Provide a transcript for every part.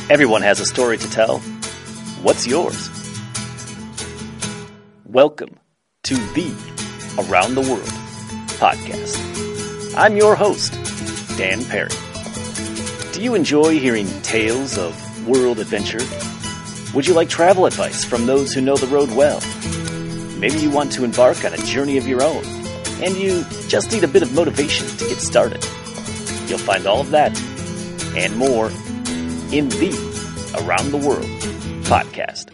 Everyone has a story to tell. What's yours? Welcome to the Around the World podcast. I'm your host, Dan Perry. Do you enjoy hearing tales of world adventure? Would you like travel advice from those who know the road well? Maybe you want to embark on a journey of your own, and you just need a bit of motivation to get started. You'll find all of that and more in the Around the World podcast.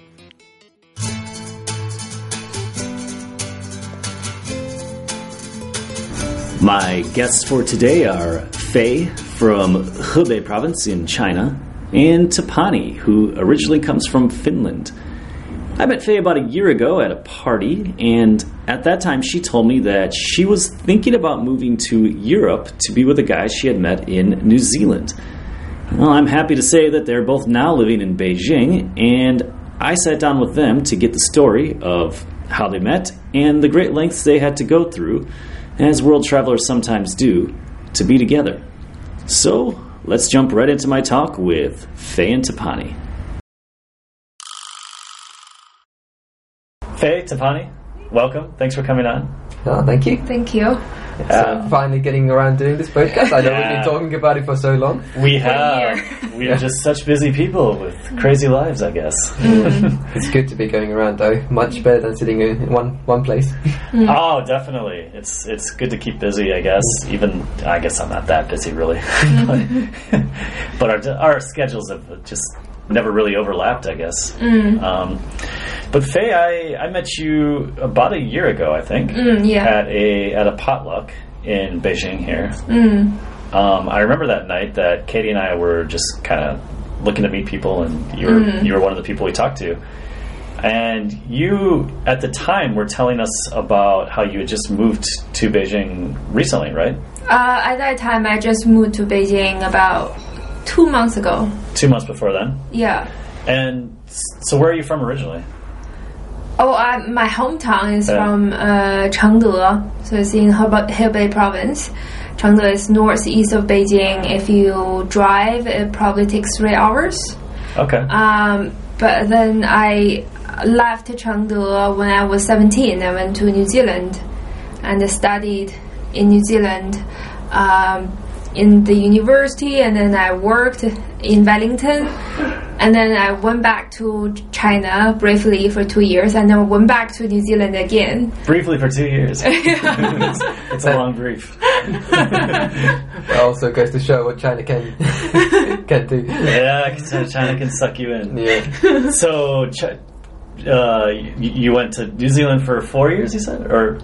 My guests for today are Fei from Hebei province in China and Tapani, who originally comes from Finland. I met Fei about a year ago at a party, and at that time she told me that she was thinking about moving to Europe to be with a guy she had met in New Zealand. Well, I'm happy to say that they're both now living in Beijing, and I sat down with them to get the story of how they met and the great lengths they had to go through, as world travelers sometimes do, to be together. So, let's jump right into my talk with Fei and Tapani. Fei, Tapani, welcome. Thanks for coming on. Oh, thank you. Thank you. So finally getting around doing this podcast. I know we've been talking about it for so long. We have. We are just such busy people with crazy lives, I guess. It's good to be going around, though. Much better than sitting in one place. Oh, definitely. It's good to keep busy, I guess. Even, I guess I'm not that busy, really. But our schedules have just never really overlapped, I guess. But Fei, I met you about a year ago, I think, at a potluck in Beijing here. I remember that night that Katie and I were just kind of looking to meet people, and you were one of the people we talked to. And you, at the time, were telling us about how you had just moved to Beijing recently, right? At that time, I just moved to Beijing about 2 months ago. 2 months before then? Yeah. And so where are you from originally? Oh, my hometown is from Chengde, so it's in Hebei province. Chengde is northeast of Beijing. If you drive, it probably takes 3 hours. Okay. But then I left Chengde when I was 17. I went to New Zealand and studied in New Zealand in the university, and then I worked in Wellington. And then I went back to China briefly for 2 years, and then went back to New Zealand again. Briefly for 2 years. It's a long brief. It also goes to show what China can do. Yeah, China can suck you in. Yeah. So, you went to New Zealand for 4 years, you said? Or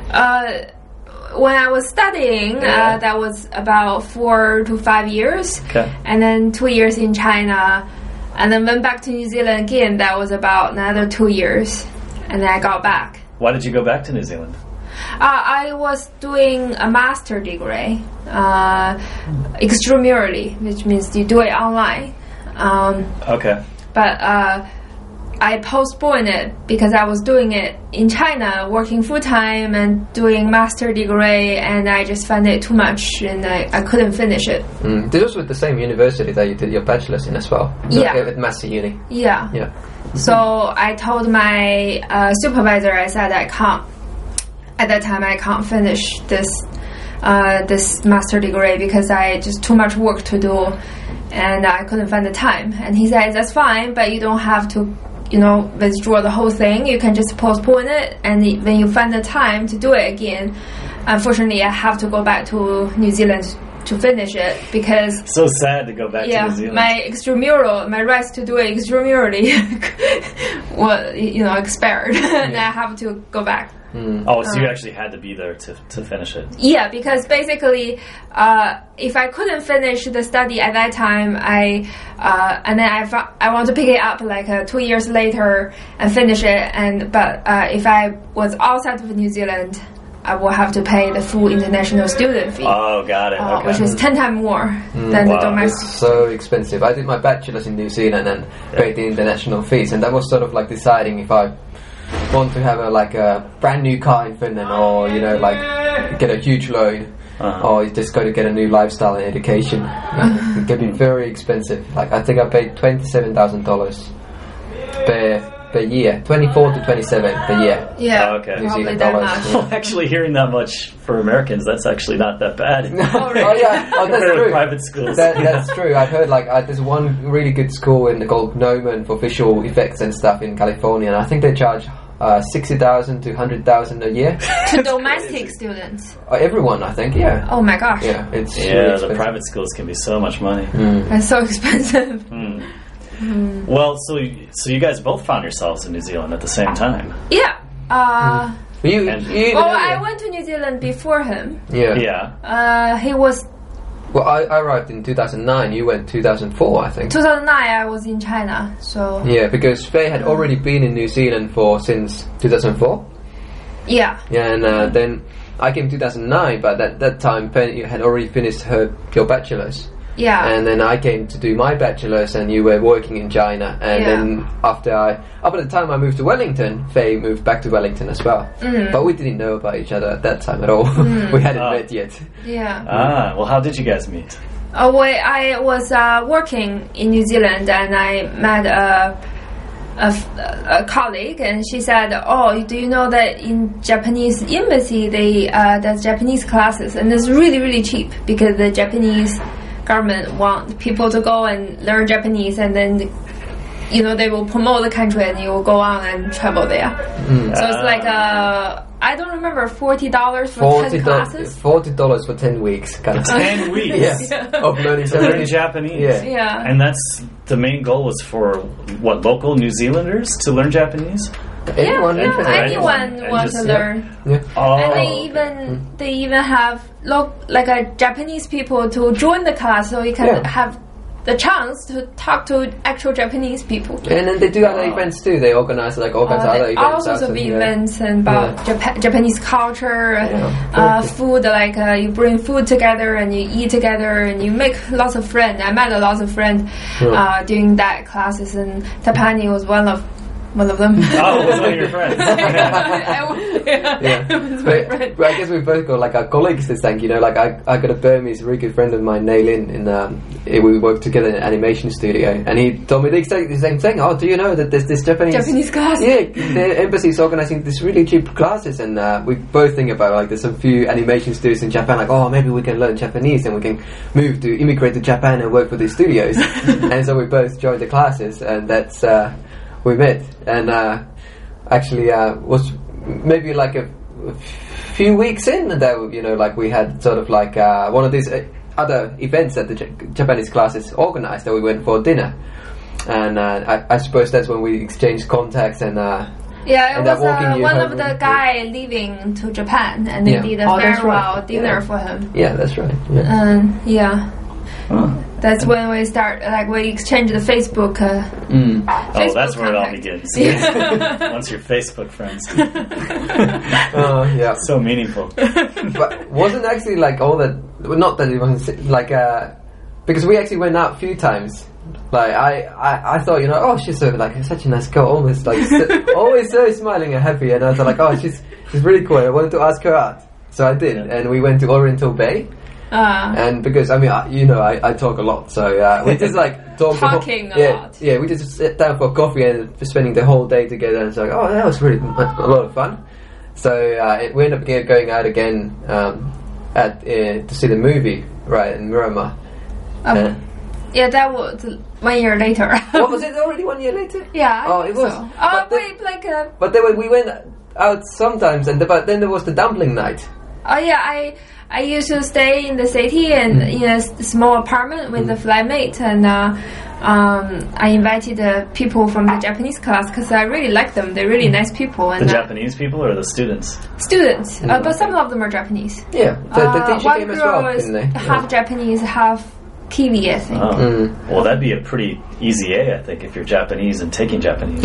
when I was studying, that was about 4 to 5 years. Okay. And then 2 years in China. And then went back to New Zealand again. That was about another 2 years. And then I got back. Why did you go back to New Zealand? I was doing a master degree, extramurally, which means you do it online. Okay. But I postponed it because I was doing it in China, working full-time and doing master degree, and I just found it too much, and I couldn't finish it. This was with the same university that you did your bachelor's in as well? Yeah. At Massey Uni? Yeah. Yeah. So I told my supervisor, I said I can't, at that time I can't finish this master degree because I just too much work to do, and I couldn't find the time. And he said, that's fine, but you don't have to withdraw the whole thing. You can just postpone it, and when you find the time to do it again, unfortunately, I have to go back to New Zealand to finish it because... So sad to go back to New Zealand. My rights to do it extramurally expired, and I have to go back. Oh, so you actually had to be there to finish it. Yeah, because basically, if I couldn't finish the study at that time, I want to pick it up like 2 years later and finish it. But if I was outside of New Zealand, I will have to pay the full international student fee. Oh, got it. Okay. Which is 10 times more than the domestic. It's so expensive. I did my bachelor's in New Zealand and paid the international fees, and that was sort of like deciding if I want to have a brand new car in Finland, or get a huge loan or you just got to get a new lifestyle and education. It can be very expensive. Like I think I paid $27,000 per year, 24 to 27 per year. Yeah, Oh, okay. New probably Zealand that dollars. much. Well, actually, hearing that much for Americans, that's actually not that bad. Oh yeah, oh, that's Compared with true. private schools. That's true. I've heard like there's one really good school in called Gnomon for visual effects and stuff in California, and I think they charge 60,000 to 100,000 a year. To domestic students. Everyone, I think. Yeah. Oh my gosh. Yeah, it's really Yeah, the expensive. private schools can be so much money. That's so expensive. Well, so you guys both found yourselves in New Zealand at the same time. Yeah. You And- Well, I went to New Zealand before him. Yeah. Yeah. He was Well, I arrived in 2009. You went 2004, I think. 2009. I was in China, so Yeah, because Faye had already been in New Zealand since 2004. yeah. Yeah, and then I came 2009, but at that time Faye had already finished your bachelor's. Yeah. And then I came to do my bachelor's, and you were working in China. And Yeah. then up at the time I moved to Wellington, Faye moved back to Wellington as well. But we didn't know about each other at that time at all. We hadn't Oh. met yet. Yeah. Well, how did you guys meet? I was working in New Zealand, and I met a colleague, and she said, "Oh, do you know that in Japanese embassy there's Japanese classes, and it's really really cheap because the Japanese government want people to go and learn Japanese, and then they will promote the country, and you will go on and travel there. So it's like I don't remember $40 for 10 classes. $40 for 10 weeks, kind of. 10 weeks. Yeah, of learning To learn Japanese. Japanese. Yeah. Yeah. And that's the main goal was for what, local New Zealanders to learn Japanese? Anyone interested? anyone And wants just- to learn. Yeah. Oh. And they even have Japanese people to join the class, so you can Yeah. have the chance to talk to actual Japanese people. And then they do other events too. They organize all kinds of other events. All sorts of outside, yeah. events and about Japanese culture, very food. Like you bring food together and you eat together and you make lots of friends. I met a lot of friends during that classes, and Tapani was one of them. Oh, it was one of your friends. Yeah. But I guess we both got like our colleagues to thank. Like I got a Burmese really good friend of mine, Nailin, and we worked together in an animation studio, and he told me the same thing. Oh, do you know that there's this Japanese class? Yeah, the embassy is organizing this really cheap classes, and we both think about like there's a few animation studios in Japan. Like, oh, maybe we can learn Japanese and we can immigrate to Japan and work for these studios. And so we both joined the classes, and that's. We met, and actually was maybe like a few weeks in that like we had sort of like one of these other events that the Japanese classes organized, that we went for dinner, and I suppose that's when we exchanged contacts and yeah, it and was walking you one home of the and- guy leaving to Japan, and they Yeah. did a Oh, that's farewell right. dinner Yeah. for him. yeah, that's right. Yeah. And yeah, Oh. that's when we start. Like we exchanged the Facebook. Oh, Facebook that's where it all contact. begins. Yeah. Once you're Facebook friends. Yeah. So meaningful. But wasn't actually like all that. Not that it wasn't like because we actually went out a few times. Like I thought, oh, she's such a nice girl, always always so smiling and happy, and I was like, oh, she's really cool. I wanted to ask her out, so I did, and we went to Oriental Bay. And because I talk a lot, so we just like Talking a lot. Yeah, we just sat down for coffee and spending the whole day together, and it's like, oh, that was really a lot of fun. So we ended up going out again to see the movie, right, in Miramar. Yeah, that was 1 year later. What was it already 1 year later? Yeah. Oh, it was. So. But Wait, like. But then we went out sometimes, but then there was the dumpling night. Oh yeah, I used to stay in the city and in a small apartment with a flatmate, and I invited people from the Japanese class because I really like them. They're really nice people. The And Japanese people or the students? students, but some of them are Japanese. Yeah, the teacher One came as girl well, is didn't they? half Japanese, half Kiwi, I think. Oh. Well, that'd be a pretty easy A, I think, if you're Japanese and taking Japanese.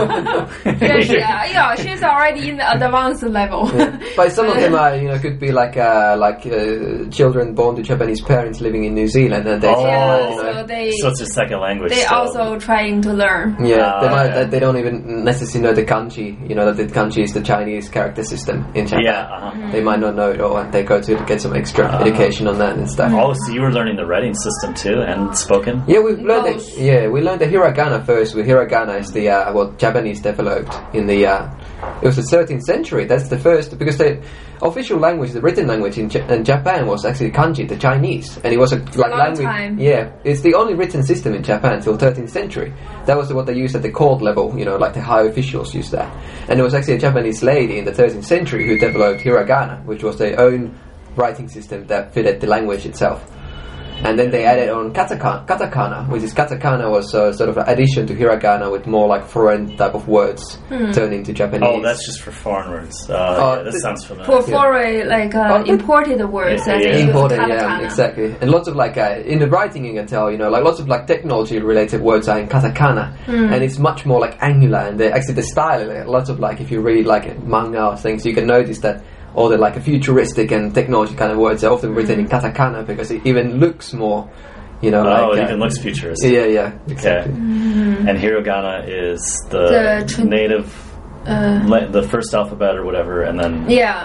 Yeah, she's already in the advanced level. But some of them are, could be like children born to Japanese parents living in New Zealand, and they, so it's a second language. They also trying to learn. Yeah, they don't even necessarily know the kanji. That the kanji is the Chinese character system in Japan. Yeah, they might not know it, or they go to get some extra education on that and stuff. Oh, so you were learning the writing system too, and spoken? Yeah, we learned it. Yeah, we learned the hiragana first. Hiragana is the what Japanese developed in the. It was the 13th century. That's the first, because the official language, the written language in Japan was actually kanji, the Chinese, and it was a language. Time. Yeah, it's the only written system in Japan till 13th century. That was what they used at the court level. Like the high officials used that, and it was actually a Japanese lady in the 13th century who developed hiragana, which was their own writing system that fitted the language itself. And then they added on katakana, which is katakana was sort of an addition to hiragana with more like foreign type of words turned into Japanese. Oh, that's just for foreign words. That sounds familiar. For foreign, imported words. Imported, exactly. And lots of in the writing you can tell, lots of technology related words are in katakana, and it's much more angular. And actually the style, lots of if you read manga or things, you can notice that all the futuristic and technology kind of words are often written in katakana because it even looks more, it even looks futuristic. Yeah, exactly. Okay. And hiragana is the native, the first alphabet or whatever, and then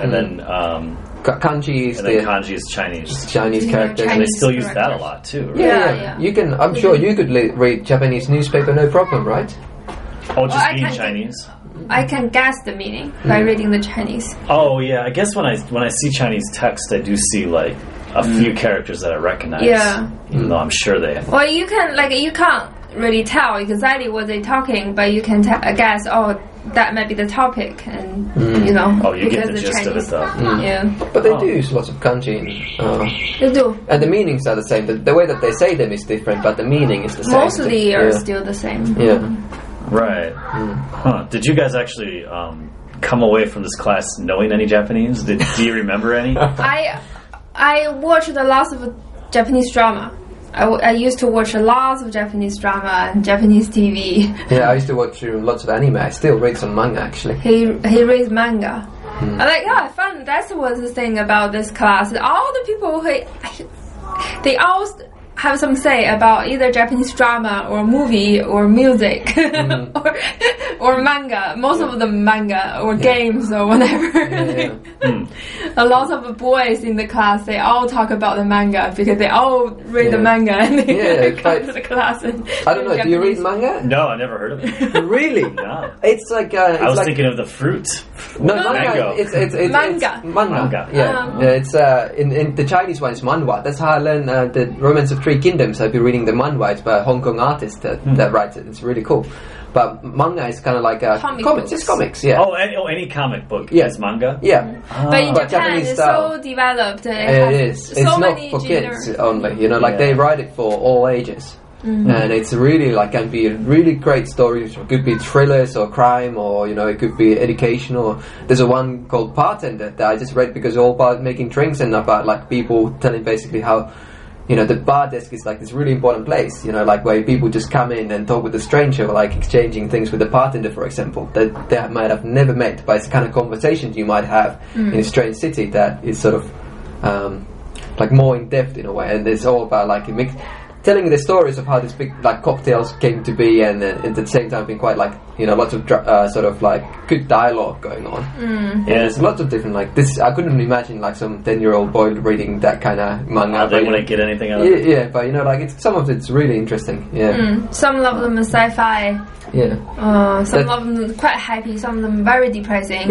kanji is kanji is Chinese. Chinese characters, and they still use that a lot too. Right? Yeah. You can. I'm sure you could read Japanese newspaper, no problem, right? Oh, just being Chinese. I can guess the meaning by reading the Chinese. Oh yeah, I guess when I see Chinese text, I do see a few characters that I recognize. Yeah. Even though I'm sure they. Well, you can't really tell exactly what they're talking, but you can guess. Oh, that might be the topic, and Oh, you get the gist Chinese. of it though. Yeah. But they do use lots of kanji. They do. And the meanings are the same. The way that they say them is different, but the meaning is the same. Mostly are still the same. Yeah. Right. Huh. Did you guys actually come away from this class knowing any Japanese? Do you remember any? I watched a lot of Japanese drama. I used to watch a lot of Japanese drama and Japanese TV. Yeah, I used to watch lots of anime. I still read some manga, actually. He reads manga. I found that's what the thing about this class. All the people they all have some say about either Japanese drama or movie or music or manga. Most of them manga or games or whatever. A lot of the boys in the class, they all talk about the manga because they all read the manga and they come to the class. And I don't know. Japanese. Do you read manga? No, I never heard of it. Really? No. It's like I was thinking of the fruit. No, manga. It's manga. It's manga. Yeah, it's in the Chinese one. It's manhwa. That's how I learned the Romance of Three Kingdoms. I've been reading the manhwa. It's by a Hong Kong artist that writes it. It's really cool. But manga is kind of like comics. It's comics, yeah. Any comic book is manga? Yeah. But in Japan, it's so developed. It is. It's not for kids only. They write it for all ages. And it's really can be a really great stories. It could be thrillers or crime, or it could be educational. There's a one called Bartender that I just read because it's all about making drinks and about people telling basically how the bar desk is this really important place, where people just come in and talk with a stranger, exchanging things with the bartender, for example, that they might have never met, but it's the kind of conversations you might have in a strange city that is sort of more in depth in a way, and it's all about telling the stories of how this big cocktails came to be, and at the same time being quite lots of sort of good dialogue going on. Yeah, there's lots of different this. I couldn't imagine some 10-year-old boy reading that kind of manga. They wouldn't get anything out of it. Yeah, but some of it's really interesting. Yeah. Some of them are sci-fi. Yeah. Some of them quite happy. Some of them very depressing.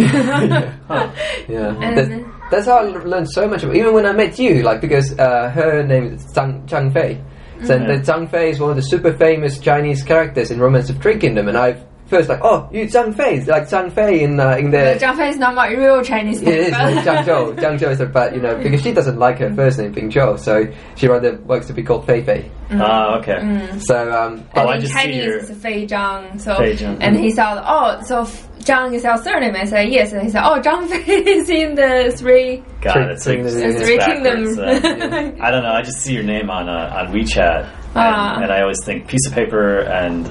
Yeah. That's how I learned so much. Even when I met you, because her name is Zhang Fei. So Zhang Fei is one of the super famous Chinese characters in Romance of Three Kingdoms, and I first you Zhang Fei, Zhang Fei in the. Zhang Fei is not my real Chinese name. It is Zhang Zhou. Zhang Zhou is but because she doesn't like her first name being Zhou, so she rather works to be called Fei Fei. Okay. So and in Chinese it's Fei Zhang. So Fei Zhang. And he thought, so Zhang is our surname. I said yes, and he said, oh, Zhang Fei is in the three. God, it's like Three kingdoms. I don't know. I just see your name on WeChat, and I always think piece of paper and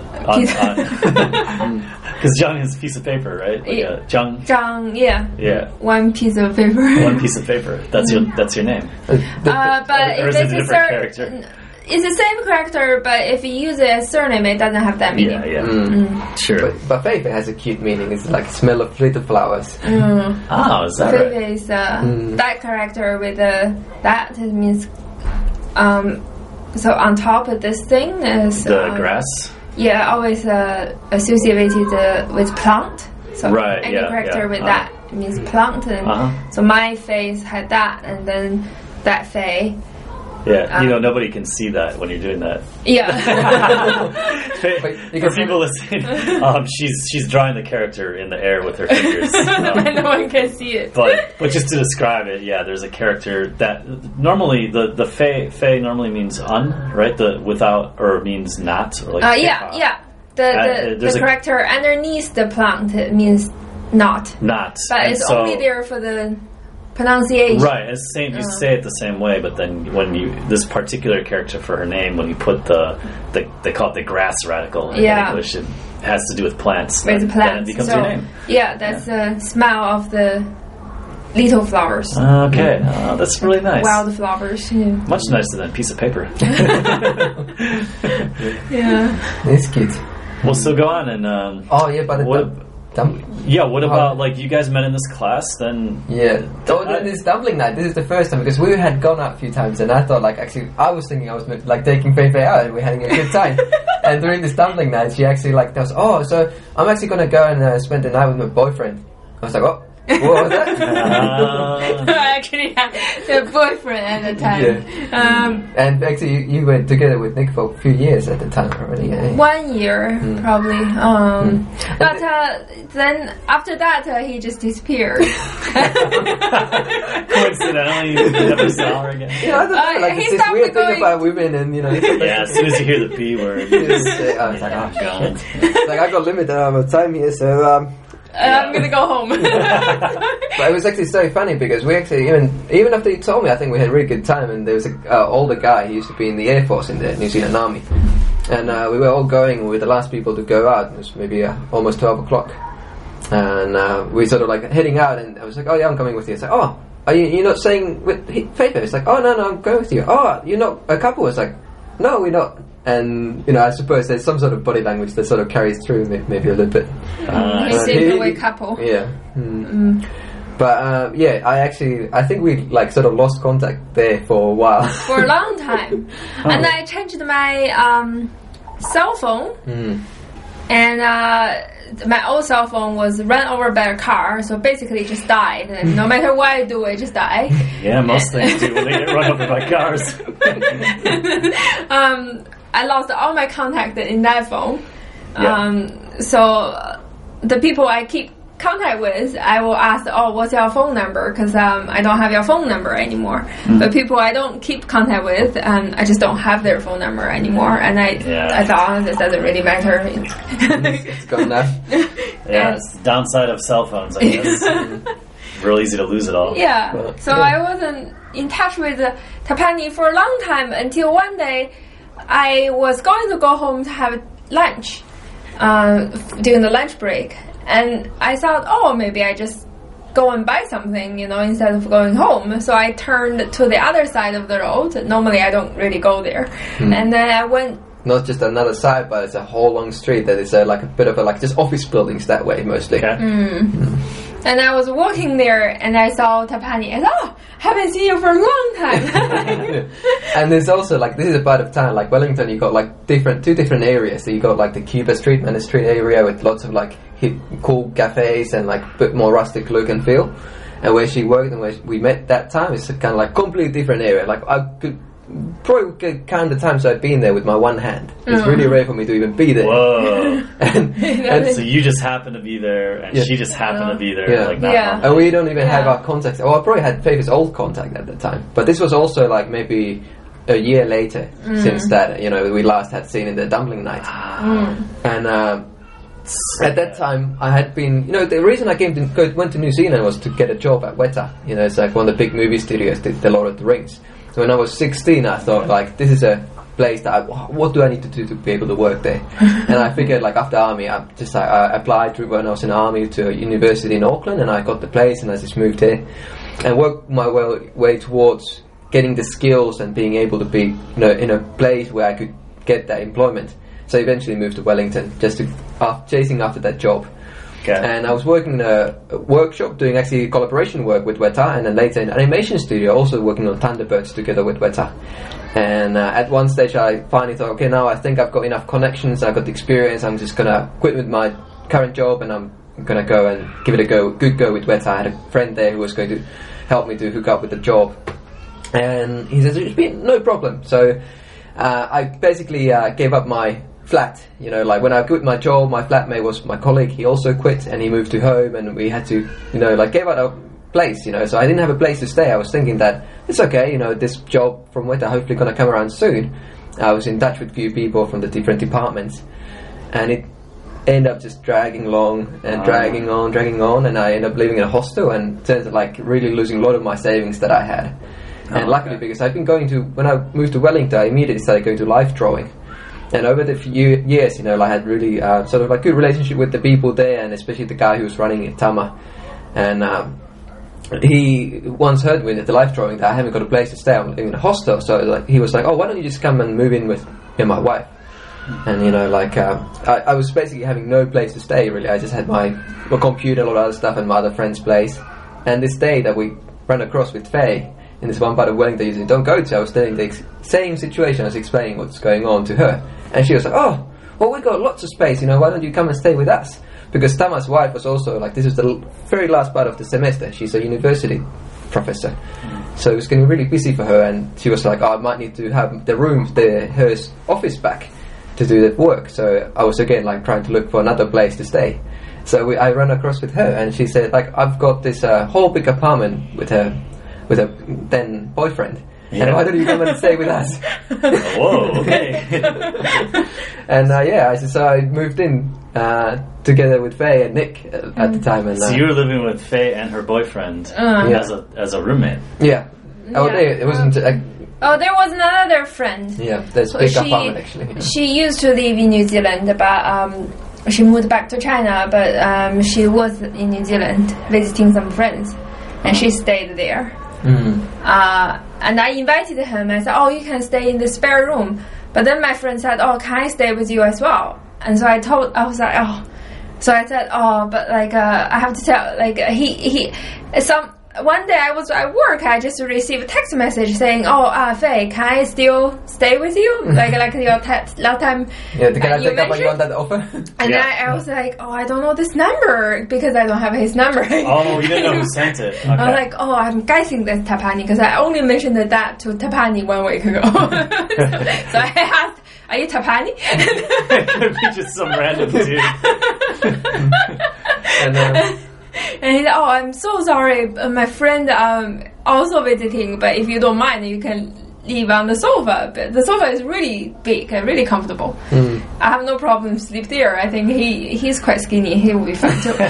because Zhang is piece of paper, right? Like Zhang, yeah. One piece of paper. One piece of paper. That's your name. But or if is it it's a different character? It's the same character, but if you use it as surname, it doesn't have that meaning. Sure. But Fei Fei has a cute meaning. It's like smell of little flowers. Oh, is that Fei right? Fei is that character with that. It means so on top of this thing is the grass. Yeah, always associated with plant. So any character with that means plant. And so my face had that, and then that Fei. Yeah, nobody can see that when you're doing that. Yeah. For people listening, she's drawing the character in the air with her fingers. No one can see it. But just to describe it, there's a character that normally the Fei normally means right? The without or means not. Or like The character underneath the plant means not. Not. But it's only there for the pronunciation. Right, it's the same. You say it the same way, but then when this particular character for her name, when you put they call it the grass radical in English, it has to do with plants. With plants, then it becomes your name. Yeah, that's the smell of the little flowers. Okay, that's really nice. Wild flowers. Yeah. Much nicer than a piece of paper. It's cute. We'll still go on and. What about like you guys met in this class then? Yeah. This dumpling night, this is the first time because we had gone out a few times and I thought like actually I was thinking I was like taking Fei Fei out and we're having a good time. And during this dumpling night she actually like tells, so I'm actually going to go and spend the night with my boyfriend. I was like, what was that? I actually had a boyfriend at the time. And actually you were together with Nick for a few years at the time already. 1 year probably. But then after that he just disappeared. Coincidentally, you never saw her again. I don't know, like it's this weird thing about women and as soon as you hear the P word, I was like, oh god. Like I got limited amount of time here, so I'm gonna go home. But it was actually so funny because we actually even after you told me, I think we had a really good time. And there was an older guy. He used to be in the Air Force in the New Zealand Army, and we were all going. We were the last people to go out. It was maybe almost 12 o'clock, and we sort of like heading out. And I was like, "Oh yeah, I'm coming with you." It's like, "Oh, are you're not staying with Fei Fei?" It's like, "Oh no, I'm going with you." "Oh, you're not a couple?" It's like, "No, we're not." And I suppose there's some sort of body language that sort of carries through maybe a little bit. You seem to be a couple. Yeah. But I think we like sort of lost contact there for a while. For a long time. And I changed my cell phone. And my old cell phone was run over by a car, so basically it just died. And no matter what I do, it just died. Yeah, most things do when they get run over by cars. I lost all my contact in that phone. So the people I keep contact with, I will ask, what's your phone number? Because I don't have your phone number anymore. But people I don't keep contact with, I just don't have their phone number anymore. And I thought, this doesn't really matter. It's gone now. It's the downside of cell phones, I guess. Real easy to lose it all. Yeah. So I wasn't in touch with Tapani for a long time until one day I was going to go home to have lunch during the lunch break. And I thought, maybe I just go and buy something, instead of going home. So I turned to the other side of the road. Normally I don't really go there. And then I went... Not just another side, but it's a whole long street that is like a bit of just office buildings that way, mostly. Okay. And I was walking there, and I saw Tapani, and haven't seen you for a long time. And there's also this is a part of town, like Wellington. You got two different areas. So you got the Cuba Street, Manor Street area with lots of hip, cool cafes and a bit more rustic look and feel. And where she worked and where we met that time is kind of completely different area. I could probably count the times I've been there with my one hand. It's really rare for me to even be there. Whoa. and so you just happen to be there, and she just happened to be there. And we don't even have our contacts. Well, I probably had Fei Fei's old contact at the time. But this was also maybe a year later since that, we last had seen in the dumpling night. And At that time, I had been, the reason I went to New Zealand was to get a job at Weta. It's like one of the big movie studios, the Lord of the Rings. So when I was 16, I thought, like, this is a place that what do I need to do to be able to work there? And I figured, like, after army, I applied when I was in the army to a university in Auckland, and I got the place, and I just moved here and worked my way towards getting the skills and being able to be, in a place where I could get that employment. So I eventually moved to Wellington, just to chasing after that job. Okay. And I was working in a workshop doing actually collaboration work with Weta, and then later in an animation studio also working on Thunderbirds together with Weta. And at one stage I finally thought, okay, now I think I've got enough connections, I've got the experience, I'm just gonna quit with my current job and I'm gonna go and give it a good go with Weta. I had a friend there who was going to help me to hook up with the job. And he says, it's been no problem. So I basically gave up my flat, like when I quit my job, my flatmate was my colleague, he also quit and he moved to home and we had to, gave out our place, so I didn't have a place to stay. I was thinking that it's okay, this job from Weta hopefully gonna come around soon. I was in touch with a few people from the different departments and it ended up just dragging along and dragging on, and I ended up living in a hostel and turned to like really losing a lot of my savings that I had. And luckily, because I've been when I moved to Wellington, I immediately started going to life drawing. And over the few years, I had really sort of a good relationship with the people there, and especially the guy who was running it, Tama. And he once heard me at the life drawing that I haven't got a place to stay, I'm living in a hostel. So he was like, oh, why don't you just come and move in with me and my wife? And I was basically having no place to stay really. I just had my computer, a lot of other stuff, and my other friend's place. And this day that we ran across with Faye in this one part of Wellington usually don't go to, I was telling the same situation, I was explaining what's going on to her, and she was like, oh, well, we've got lots of space, why don't you come and stay with us? Because Tama's wife was also like, this is the very last part of the semester, she's a university professor, so it was getting really busy for her, and she was like, oh, I might need to have the room, her office back to do the work. So I was again like trying to look for another place to stay. So I ran across with her, and she said, like, I've got this whole big apartment with her then boyfriend, and why don't you come and stay with us? Whoa, okay. And I moved in together with Faye and Nick at the time. And so you were living with Faye and her boyfriend as a roommate. Yeah. Oh, it wasn't. there was another friend. Yeah, there's a big apartment actually. Yeah. She used to live in New Zealand, but she moved back to China. But she was in New Zealand visiting some friends, and she stayed there. And I invited him and said, oh, you can stay in the spare room. But then my friend said, oh, can I stay with you as well? And so I was like, oh. So I said, oh, but like I have to tell, like one day I was at work, I just received a text message saying, oh, Faye, can I still stay with you? like your last time. Yeah, can I take up on that offer? And I was like, oh, I don't know this number because I don't have his number. Oh, you didn't know who sent it. Okay. I was like, oh, I'm guessing that's Tapani because I only mentioned that to Tapani 1 week ago. so I asked, are you Tapani? It could be just some random dude. And he said, oh, I'm so sorry, my friend also visiting, but if you don't mind, you can leave on the sofa. But the sofa is really big and really comfortable. I have no problem sleep there. I think he's quite skinny. He will be fine too.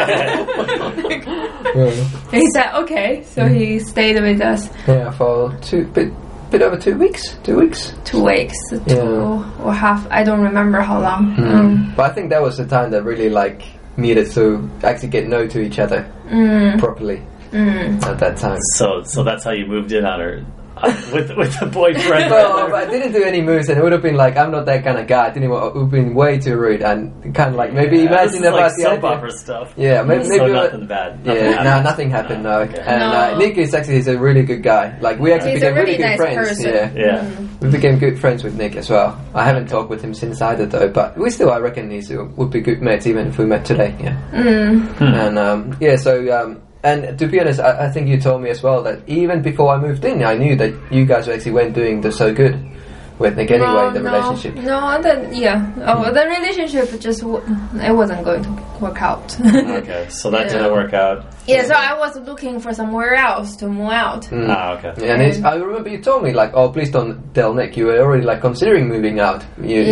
He said, okay. So he stayed with us. Yeah, for bit over 2 weeks. 2 weeks. 2 weeks. Two or half. I don't remember how long. But I think that was the time that really needed to actually get know to each other properly at that time. So that's how you moved in on her with the boyfriend. Well, but I didn't do any moves, and it would have been like, I'm not that kind of guy. I didn't want. It would have been way too rude, and kind of like maybe imagine about the soap opera stuff. Yeah, maybe nothing bad. Nothing happened. No, okay. And Nick is he's a really good guy. Like we actually became really good friends. Person. Yeah. We became good friends with Nick as well. I haven't talked with him since either though, but we still, I reckon, would be good mates even if we met today. Yeah. And and to be honest, I think you told me as well that even before I moved in, I knew that you guys were actually doing the So Good with Nick anyway, the relationship? No, the relationship just it wasn't going to work out. Okay, so that didn't work out. Yeah, so I was looking for somewhere else to move out. Okay. And I remember you told me like, oh, please don't tell Nick. You were already like considering moving out.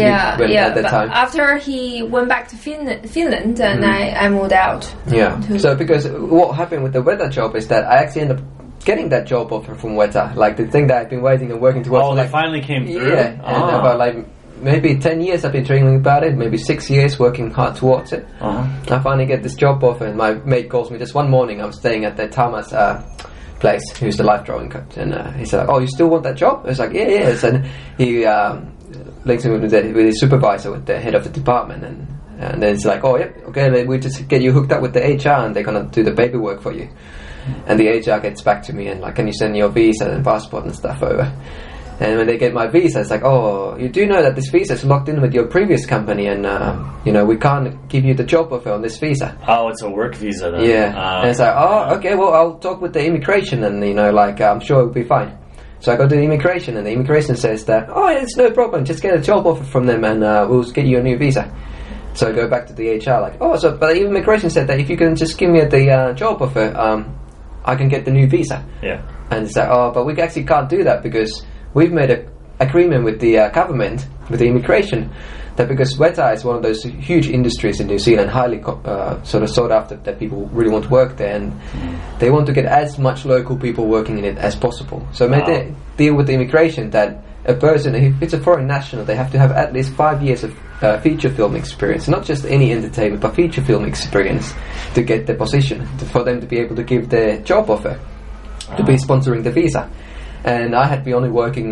At that time. After he went back to Finland, and I moved out. Yeah. So because what happened with the Weta job is that I actually ended up getting that job offer from Weta, like the thing that I've been waiting and working towards. Oh, they finally came through. Yeah, and about like maybe 10 years I've been dreaming about it, maybe 6 years working hard towards it. I finally get this job offer, and my mate calls me just one morning. I'm staying at the Thomas place, who's the life drawing coach, and he said, "Oh, you still want that job?" I was like, "Yeah." And he links me with his supervisor, with the head of the department, and then it's like, "Oh, yeah, okay, we just get you hooked up with the HR, and they're gonna do the paperwork for you." And the HR gets back to me and like, "Can you send your visa and passport and stuff over?" And when they get my visa, it's like, "Oh, you do know that this visa is locked in with your previous company, and we can't give you the job offer on this visa." Oh, it's a work visa then. Yeah. And it's like, "Oh, okay, well, I'll talk with the immigration, and I'm sure it'll be fine." So I go to the immigration, and the immigration says that, "Oh, it's no problem, just get a job offer from them, and we'll get you a new visa." So I go back to the HR like, "Oh, but the immigration said that if you can just give me the job offer, I can get the new visa." Yeah. And it's like, "Oh, but we actually can't do that because we've made an agreement with the government, with the immigration, that because Weta is one of those huge industries in New Zealand, highly sort of sought after, that people really want to work there, and they want to get as much local people working in it as possible. So they deal with the immigration that a person, if it's a foreign national, they have to have at least 5 years of feature film experience, not just any entertainment, but feature film experience to get the position, for them to be able to give their job offer, to be sponsoring the visa." And I had been only working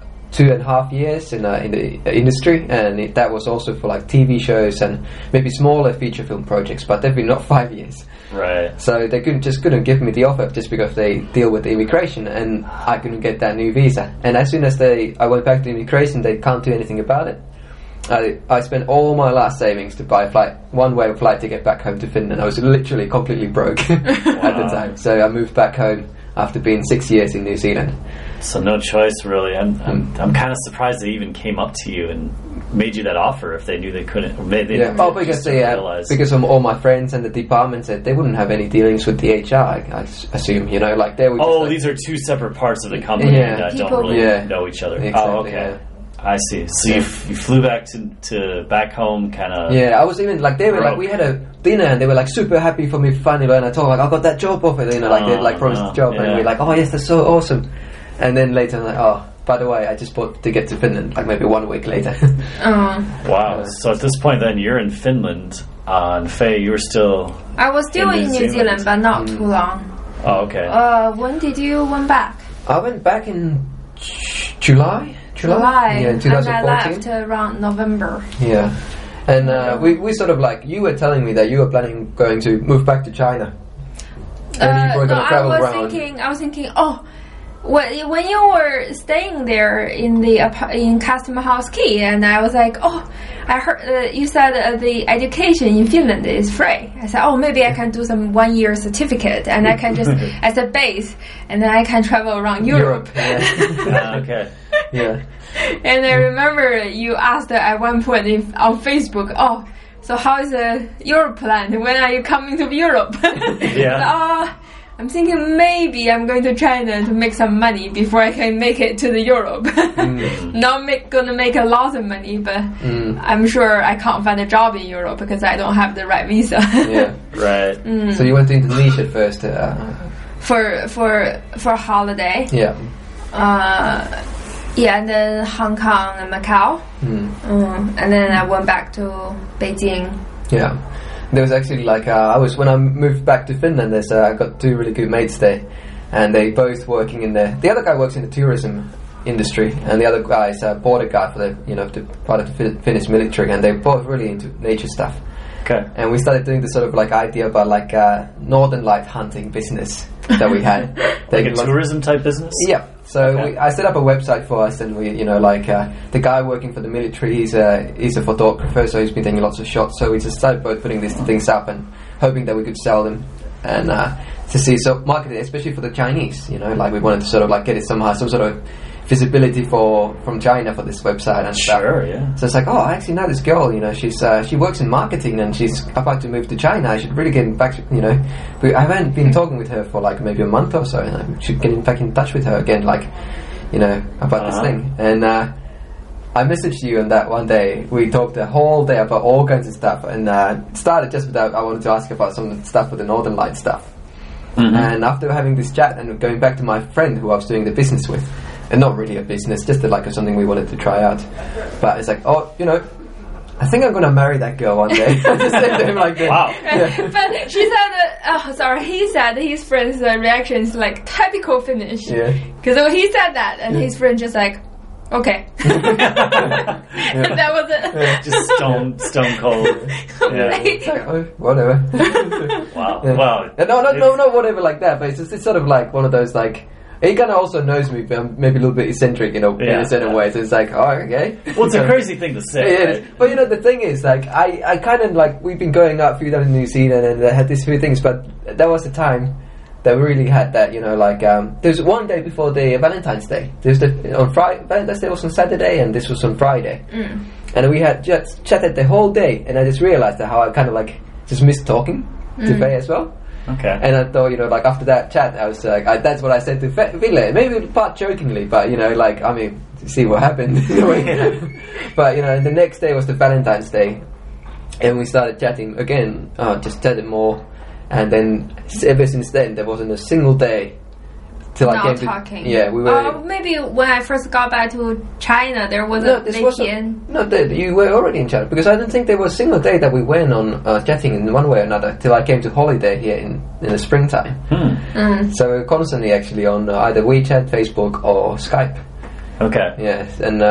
2.5 years in the industry, and that was also for like TV shows and maybe smaller feature film projects, but definitely not 5 years. Right. So they couldn't give me the offer just because they deal with the immigration, and I couldn't get that new visa. And as soon as I went back to immigration, they can't do anything about it. I spent all my last savings to buy a one-way flight ticket back home to Finland. I was literally completely broke at the time. So I moved back home after being 6 years in New Zealand. So no choice, really. I'm kind of surprised they even came up to you and made you that offer if they knew they couldn't. Because of all my friends and the department said they wouldn't have any dealings with the HR. I assume, like they would. Oh, these are two separate parts of the company that don't really know each other. Exactly, oh, okay. Yeah. I see. So you flew back to back home, kind of. Yeah, I was even like they were like, we had a dinner and they were like super happy for me finally, and I told them like I got that job offer, they promised the job, and we were like, "Oh yes, that's so awesome." And then later I'm like, "Oh, by the way, I just bought to get to Finland," like maybe 1 week later. Wow. So at this point then you're in Finland, and Faye, you were still. I was still in New Zealand, but not too long. Oh, okay. When did you went back? I went back in July. Yeah, in 2014. And I left around November. Yeah. And we sort of like, you were telling me that you were planning going to move back to China. And you were going to travel around. I was thinking, when you were staying there in Custom House Key, and I was like, I heard you said the education in Finland is free. I said, maybe I can do some 1 year certificate, and I can just as a base, and then I can travel around Europe. Yeah. Okay. Yeah. And I remember you asked at one point on Facebook, so how is the Europe plan? When are you coming to Europe? Yeah. So, I'm thinking maybe I'm going to China to make some money before I can make it to the Europe. Not gonna make a lot of money, but I'm sure I can't find a job in Europe because I don't have the right visa. Yeah, right. So you went to Indonesia first. For holiday. Yeah. And then Hong Kong and Macau. And then I went back to Beijing. Yeah. There was actually like when I moved back to Finland, I got 2 really good mates there, and they both working in the other guy works in the tourism industry, and the other guy is a border guard for the part of the Finnish military, and they're both really into nature stuff. Okay. And we started doing this sort of like idea about like northern light hunting business that we had. Like a tourism type business? Yeah. So I set up a website for us, and we, the guy working for the military, he's a photographer, so he's been taking lots of shots. So we just started both putting these things up and hoping that we could sell them, and to see market it, especially for the Chinese. We wanted to sort of like get it somehow, some sort of visibility from China for this website and stuff. Sure, yeah. So it's like, oh, I actually know this girl. You know, she works in marketing and she's about to move to China. I should really get back. You know, but I haven't been talking with her for like maybe a month or so, and I should get back in touch with her again. Like, you know, about this thing. And I messaged you on that one day. We talked the whole day about all kinds of stuff, and it started just with that. I wanted to ask about some of the stuff with the Northern Light stuff. And after having this chat and going back to my friend who I was doing the business with, and not really a business, just something we wanted to try out. But it's like, oh, you know, I think I'm going to marry that girl one day. I just said to him like this. Wow. Yeah. But she said, he said his friend's reaction is like typical Finnish. Yeah. Because he said that, and his friend just like, okay. And that was it. Yeah. Just stone cold. Yeah. It's like, oh, whatever. Wow. Yeah. Wow. No, not whatever like that, but it's sort of like one of those like, he kind of also knows me, but I'm maybe a little bit eccentric, you know, in a certain way. So it's like, oh, okay. Well, it's a crazy thing to say. Yeah, right? but you know, the thing is, like, I kind of like, we've been going out a few times in New Zealand and I had these few things, but that was the time that we really had that, you know, like, there was one day before the Valentine's Day. There's Valentine's Day was on Saturday and this was on Friday. And we had just chatted the whole day, and I just realized that how I kind of like just missed talking to Faye as well. Okay. And I thought, you know, like after that chat, I was like, that's what I said to Ville, maybe part jokingly, but you know, like, I mean, see what happened. But you know, the next day was the Valentine's Day, and we started chatting again, just chatted more, and then ever since then, there wasn't a single day till I came talking. Yeah, we were. Maybe when I first got back to China, there was a weekend. No, you were already in China, because I don't think there was a single day that we went on chatting in one way or another till I came to holiday here in the springtime. So we were constantly actually on either WeChat, Facebook, or Skype. Okay. Yes, and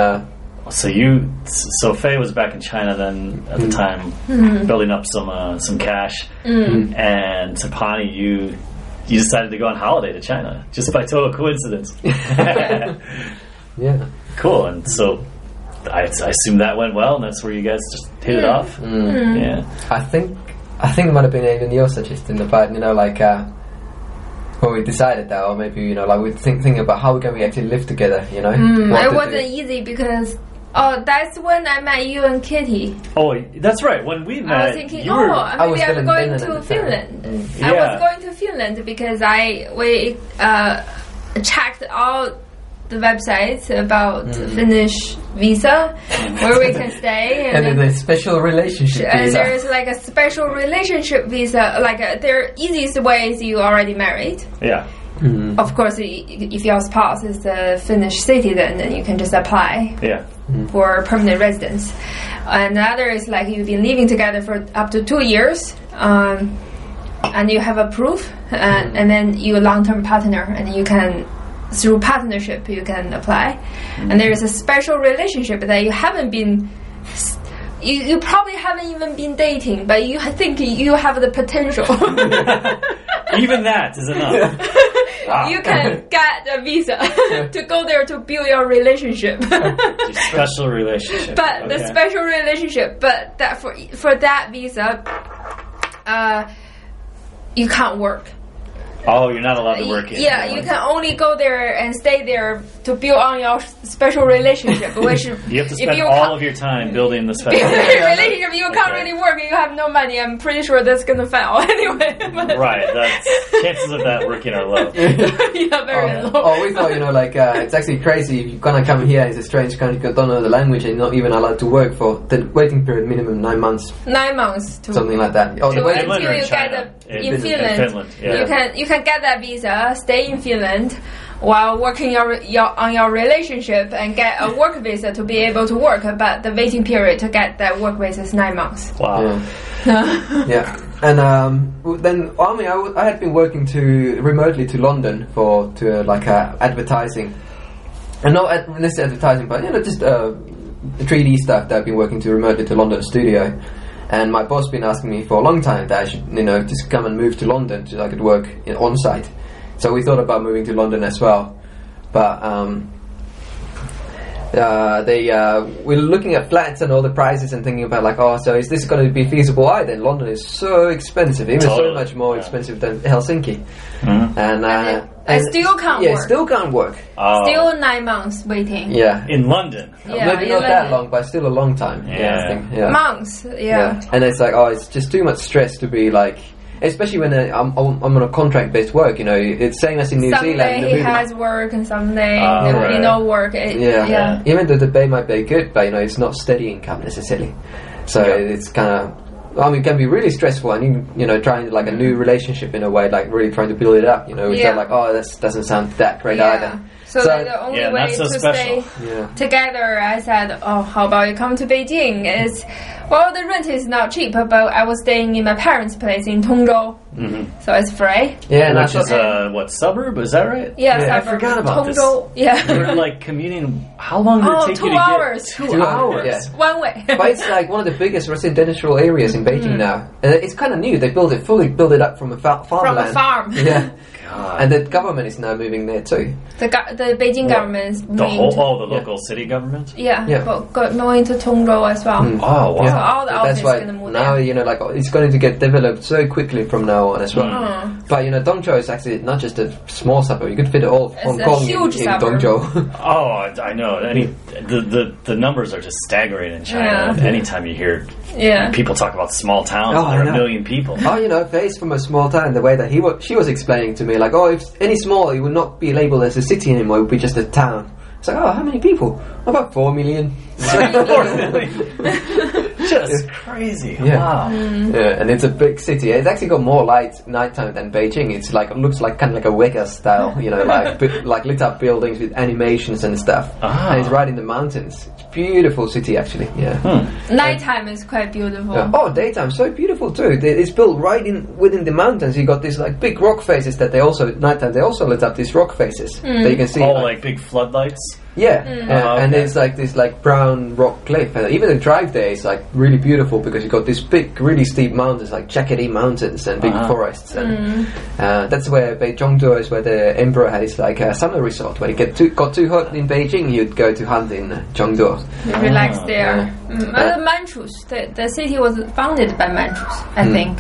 so Faye was back in China then at the time, building up some cash, and Tapani, you decided to go on holiday to China just by total coincidence. Yeah. Cool. And so I assume that went well, and that's where you guys just hit it off. Yeah. I think it might have been even your suggestion about, you know, like when we decided that, or maybe, you know, like we thinking about how can we actually live together, you know. It wasn't easy because that's when I met you and Kitty. Oh, that's right. When we met, I was thinking, maybe I'm going to Finland. I was going to Finland because we checked all the websites about Finnish visa where we can stay, and then a special relationship visa. And there's like a special relationship visa. Like there easiest way is you already married. Yeah. Of course, if your spouse is a Finnish citizen, then you can just apply for permanent residence. Another is like you've been living together for up to 2 years, and you have a proof, and then you're a long-term partner, and you can, through partnership, you can apply. And there is a special relationship that you haven't been. You probably haven't even been dating, but you think you have the potential. Even that is enough. Wow. You can get a visa to go there to build your relationship. Special relationship. But the special relationship, but that for that visa, you can't work. Oh, you're not allowed to work in. Yeah, you can only go there and stay there to build on your special relationship. Which you have to spend all of your time building the special relationship. You can't really work. You have no money. I'm pretty sure that's gonna fail anyway. Right. That's chances of that working are low. Yeah, very low. Oh, we thought, you know, like it's actually crazy if you're gonna come here. It's a strange country. You don't know the language and not even allowed to work for the waiting period minimum 9 months. 9 months to something like that. Oh, to the until you get in Finland. You can get that visa, stay in Finland while working on your relationship and get a work visa to be able to work. But the waiting period to get that work visa is 9 months. Wow. Yeah. And then I had been working remotely to London to advertising, and not necessarily advertising, but you know, just 3D stuff that I've been working to remotely to London studio. And my boss been asking me for a long time that I should, you know, just come and move to London so I could work on site. So we thought about moving to London as well, but we're looking at flats and all the prices and thinking about like, oh, so is this going to be feasible? Then London is so expensive, even so much more expensive than Helsinki, and I still can't work. Still can't work. Still 9 months waiting. Yeah, in London. Yeah, maybe not that long, but still a long time. Yeah. I think. Yeah. Months. Yeah. And it's like, it's just too much stress to be like. Especially when I'm on a contract-based work, it's same as in New Zealand. Someday he has work and someday right. no work. Yeah. Even though the pay might be good, but it's not steady income necessarily. So it's kind of, it can be really stressful, and trying like a new relationship in a way, like really trying to build it up. It's not like, that doesn't sound that great either. So the only way to stay together, I said, how about you come to Beijing? The rent is not cheap, but I was staying in my parents' place in Tongzhou, so it's free. Yeah, which is what suburb? Is that right? Yeah, I forgot about Tongzhou. this. Yeah, you're like commuting. How long did it take you to 2 hours. get? 2 hours. Yeah. One way. But it's like one of the biggest residential areas in Beijing now, and it's kind of new. They fully built it up from a farmland. From a farm. Yeah. God. And the government is now moving there too. The Beijing government is the local city government. But going to Tongzhou as well. Oh wow! So all the office That's why is going to move now there. it's going to get developed so quickly from now on as well. But Dongzhou is actually not just a small suburb. You could fit all of Hong Kong in Dongzhou. I know. The numbers are just staggering in China. Yeah. Anytime you hear people talk about small towns, there are a million people. Faye's from a small town. The way that she was explaining to me, like, if any smaller, it would not be labelled as a city anymore. It would be just a town. It's like, how many people? About 4 million. 4 million. Just crazy. Yeah. Wow. Yeah, and it's a big city. It's actually got more light nighttime than Beijing. It's like, it looks like kind of like a Vegas style, like lit up buildings with animations and stuff. And it's right in the mountains. It's a beautiful city, actually. Yeah. Nighttime is quite beautiful. Daytime so beautiful too. It's built right within the mountains. You got these like big rock faces that nighttime they also lit up these rock faces that you can see. Like big floodlights. Yeah, and there's like this like brown rock cliff, and even the drive there is like really beautiful because you got these big, really steep mountains like Chakeri Mountains and big forests, and that's where Zhongzhou is where the emperor had his like summer resort. When it got too hot in Beijing, you'd go to hunt in Zhongzhou. Relax there. The Manchus, the city was founded by Manchus, I think.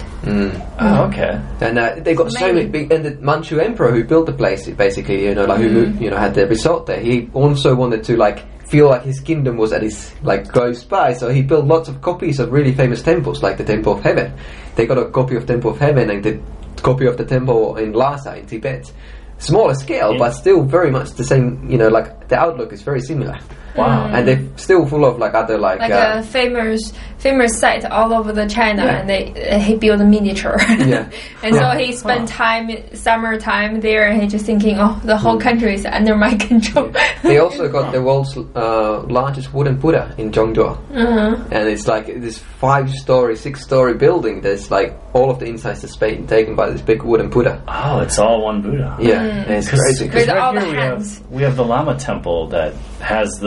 Okay. And they got so many big, and the Manchu emperor who built the place, basically, who had the resort there. He also wanted to like feel like his kingdom was at his like close by, so he built lots of copies of really famous temples, like the Temple of Heaven. They got a copy of Temple of Heaven and the copy of the temple in Lhasa in Tibet. Smaller scale, but still very much the same. Like the outlook is very similar. Wow. And they're still full of like other like a famous site all over the China, and he built a miniature. And so he spent summertime there, and he just thinking, the whole country is under my control. They also got the world's largest wooden Buddha in Zhongzhou, and it's like this 5-story, 6-story building. There's like all of the insides is taken by this big wooden Buddha. Oh, it's all one Buddha. Yeah, and it's crazy. Because right here we have the Lama Temple that has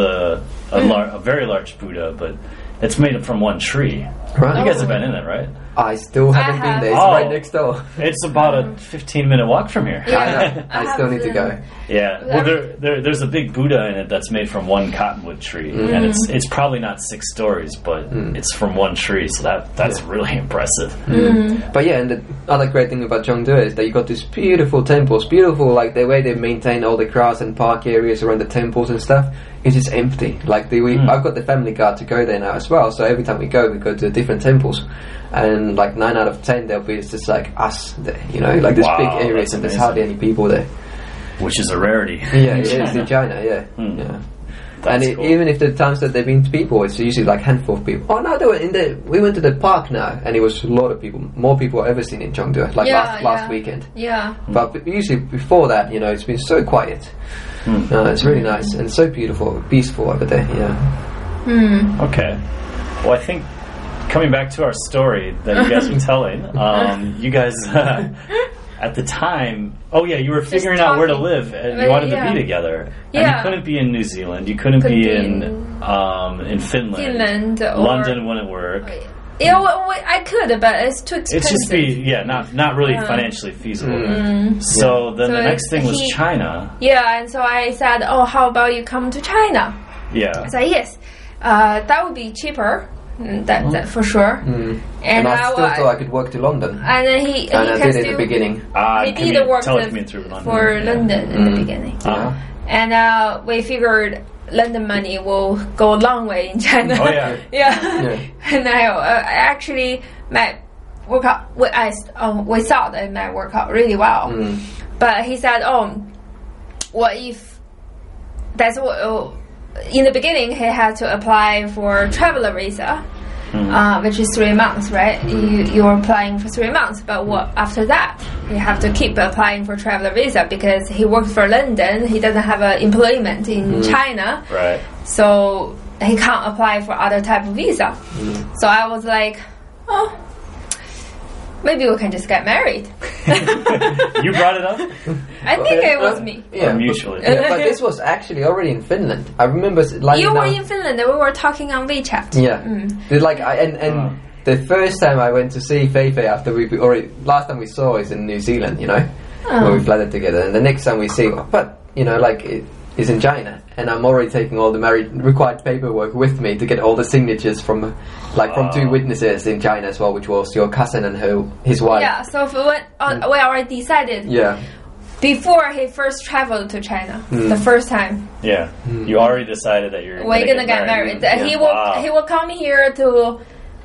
a very large Buddha, but it's made from one tree. Right. You guys have been in it, right? I still haven't been there. It's right next door. It's about a 15-minute walk from here. Yeah, I still need to go. Yeah, well, there's a big Buddha in it that's made from one cottonwood tree, and it's probably not 6 stories, but it's from one tree, so that's really impressive. But and the other great thing about Zhongzhou is that you got these beautiful temples, like the way they maintain all the grass and park areas around the temples and stuff. It's just empty. Like I've got the family card to go there now as well, so every time we go to different temples. And like 9 out of 10, there'll be just like us there, like this big areas, and there's hardly any people there. Which is a rarity. Yeah, it is in China. Yeah. And cool. Even if the times that they've been people, it's usually like handful of people. Oh no, we went to the park now, and it was a lot of people, more people I've ever seen in Zhongzhou, like last weekend. Yeah. But usually before that, it's been so quiet. It's really nice and so beautiful, peaceful over there. Yeah. Okay. Well, I think. Coming back to our story that you guys were telling, you guys at the time, you were figuring out where to live, and you wanted to be together, and you couldn't be in New Zealand, you couldn't be in Finland, London wouldn't work. Yeah, well, I could, but it's too expensive. It's just not really financially feasible. So then the next thing was China. Yeah, and so I said, how about you come to China? Yeah. I said, yes, that would be cheaper. That for sure. And I still thought I could work to London. And then he And I can did in still, the beginning. he did work telecommute through London. for London in the beginning. And we figured London money will go a long way in China. Oh yeah. yeah. And I actually might work out. We thought it might work out really well. But he said, what if that's what? In the beginning, he had to apply for traveler visa, which is 3 months, right? You're applying for 3 months, but what after that? You have to keep applying for traveler visa because he worked for London. He doesn't have employment in China, right? So he can't apply for other type of visa. So I was like, maybe we can just get married. You brought it up? I think it was me. Or mutually. Yeah, but this was actually already in Finland. I remember you were in Finland and we were talking on WeChat. Yeah. The first time I went to see Fei after last time we saw is in New Zealand, when we flatted together. And the next time we see, it's in China, and I'm already taking all the required paperwork with me to get all the signatures from 2 witnesses in China as well, which was your cousin and his wife. Yeah, so we already decided. Yeah. Before he first traveled to China, the first time. Yeah, you already decided that we're gonna get married. Yeah. He will come here to.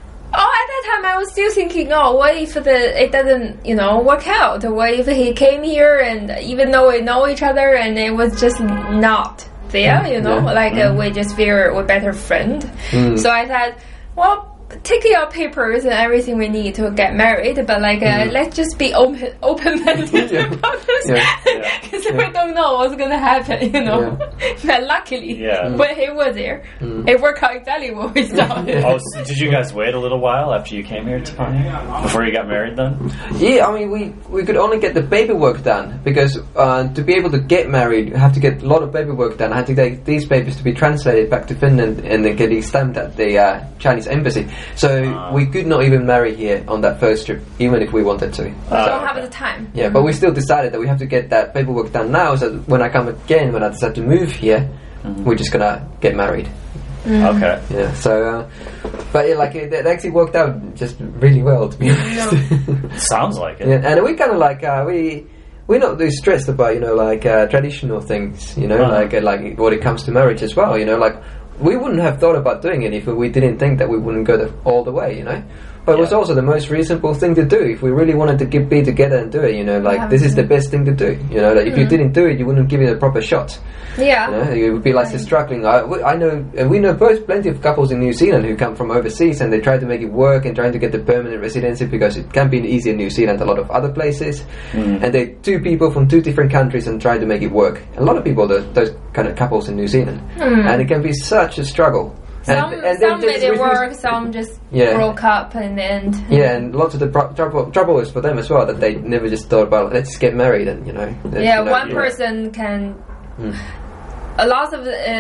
At that time I was still thinking, what if it doesn't, work out? What if he came here and even though we know each other and it was just not there, we just feel we're better friend. So I thought, take your papers and everything we need to get married, but let's just be open-minded about this because we don't know what's gonna happen, But luckily, when he was there, it worked out exactly what we thought. So did you guys wait a little while after you came here to Pani before you got married then? Yeah, I mean we could only get the paperwork done because to be able to get married, you have to get a lot of paperwork done. I had to take these papers to be translated back to Finland and then get stamped at the Chinese embassy. So we could not even marry here on that first trip, even if we wanted to. Don't have the time. Yeah, but we still decided that we have to get that paperwork done now, so that when I come again, when I decide to move here, we're just gonna get married. Okay. Yeah. So, but it actually worked out just really well, to be honest. Sounds like it. Yeah, and we kind of we're not too stressed about traditional things, like when it comes to marriage as well, we wouldn't have thought about doing it if we didn't think that we wouldn't go all the way, But it was also the most reasonable thing to do if we really wanted to be together and do it, this is the best thing to do, if you didn't do it, you wouldn't give it a proper shot. Yeah. It would be struggling. We know both plenty of couples in New Zealand who come from overseas and they try to make it work and trying to get the permanent residency because it can be easy in New Zealand, a lot of other places. And they're 2 people from 2 different countries and try to make it work. A lot of people, those kind of couples in New Zealand. And it can be such a struggle. Some made it work, some just broke up in the end. Yeah, and lots of the trouble is for them as well, that they never just thought about, let's get married and, one person can... A lot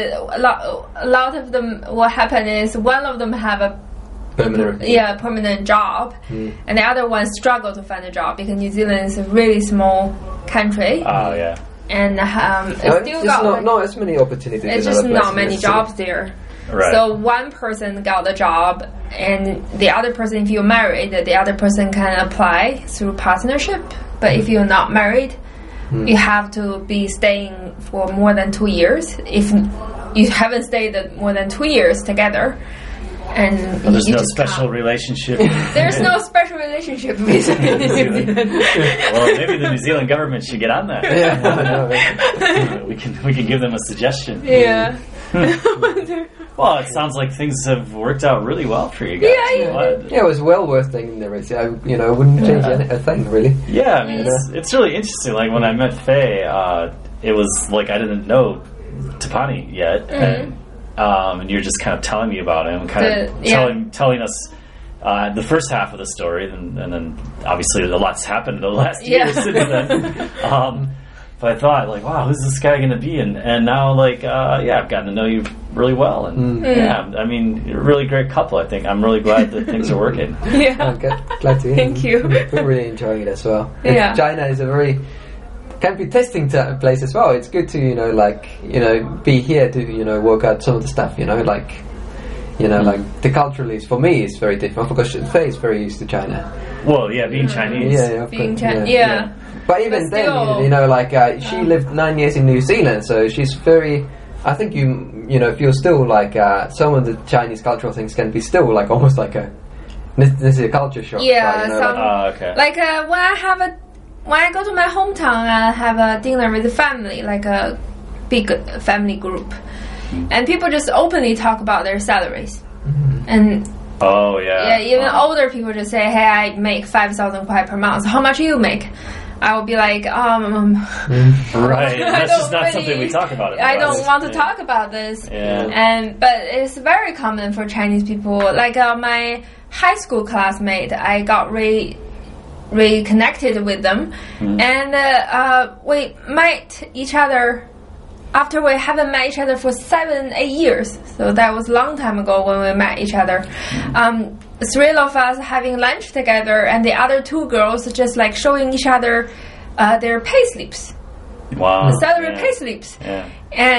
of them, what happen is one of them have a permanent job, and the other one struggle to find a job because New Zealand is a really small country. Oh yeah. And it's still not as many opportunities. It's just not many jobs there. Right. So one person got the job, and the other person, if you're married, the other person can apply through partnership. But if you're not married, you have to be staying for more than 2 years. If you haven't stayed more than 2 years together, and there's no special relationship. There's no special relationship with New Zealand. Well, maybe the New Zealand government should get on that. Yeah. We can give them a suggestion. Yeah. Well, it sounds like things have worked out really well for you guys. Yeah, it was well worth taking the risk. I wouldn't change a thing, really. Yeah, I mean, it's really interesting. Like, when I met Fei, it was like I didn't know Tapani yet, and you're just kind of telling me about him, telling us the first half of the story, and then obviously a lot's happened in the last year since then. But I thought, wow, who's this guy going to be? And now, I've gotten to know you really well. And, I mean, you're a really great couple, I think. I'm really glad that things are working. Yeah. Glad to hear. Thank you. We're really enjoying it as well. Yeah. China is a very... can be testing place as well. It's good to be here to work out some of the stuff. Like the culturally for me it's very different because Faye is very used to China. Well, yeah, being Chinese. Yeah, Being Chinese, yeah. But even But still, then, she lived 9 years in New Zealand, so she's very. I think if you're still some of the Chinese cultural things can be still almost like a. This is a culture shock. Yeah, Okay. When I go to my hometown, I have a dinner with the family, like a big family group, and people just openly talk about their salaries, and even older people just say, "Hey, I make 5,000 kuai per month. How much do you make?" I will be like, right. That's just not something we talk about. I don't want to talk about this. Yeah. But it's very common for Chinese people. Like my high school classmate, I got reconnected with them, and we met each other after we haven't met each other for 7-8 years. So that was a long time ago when we met each other. 3 of us having lunch together, and the other 2 girls just showing each other their pay slips. Wow. Salary pay slips. Yeah.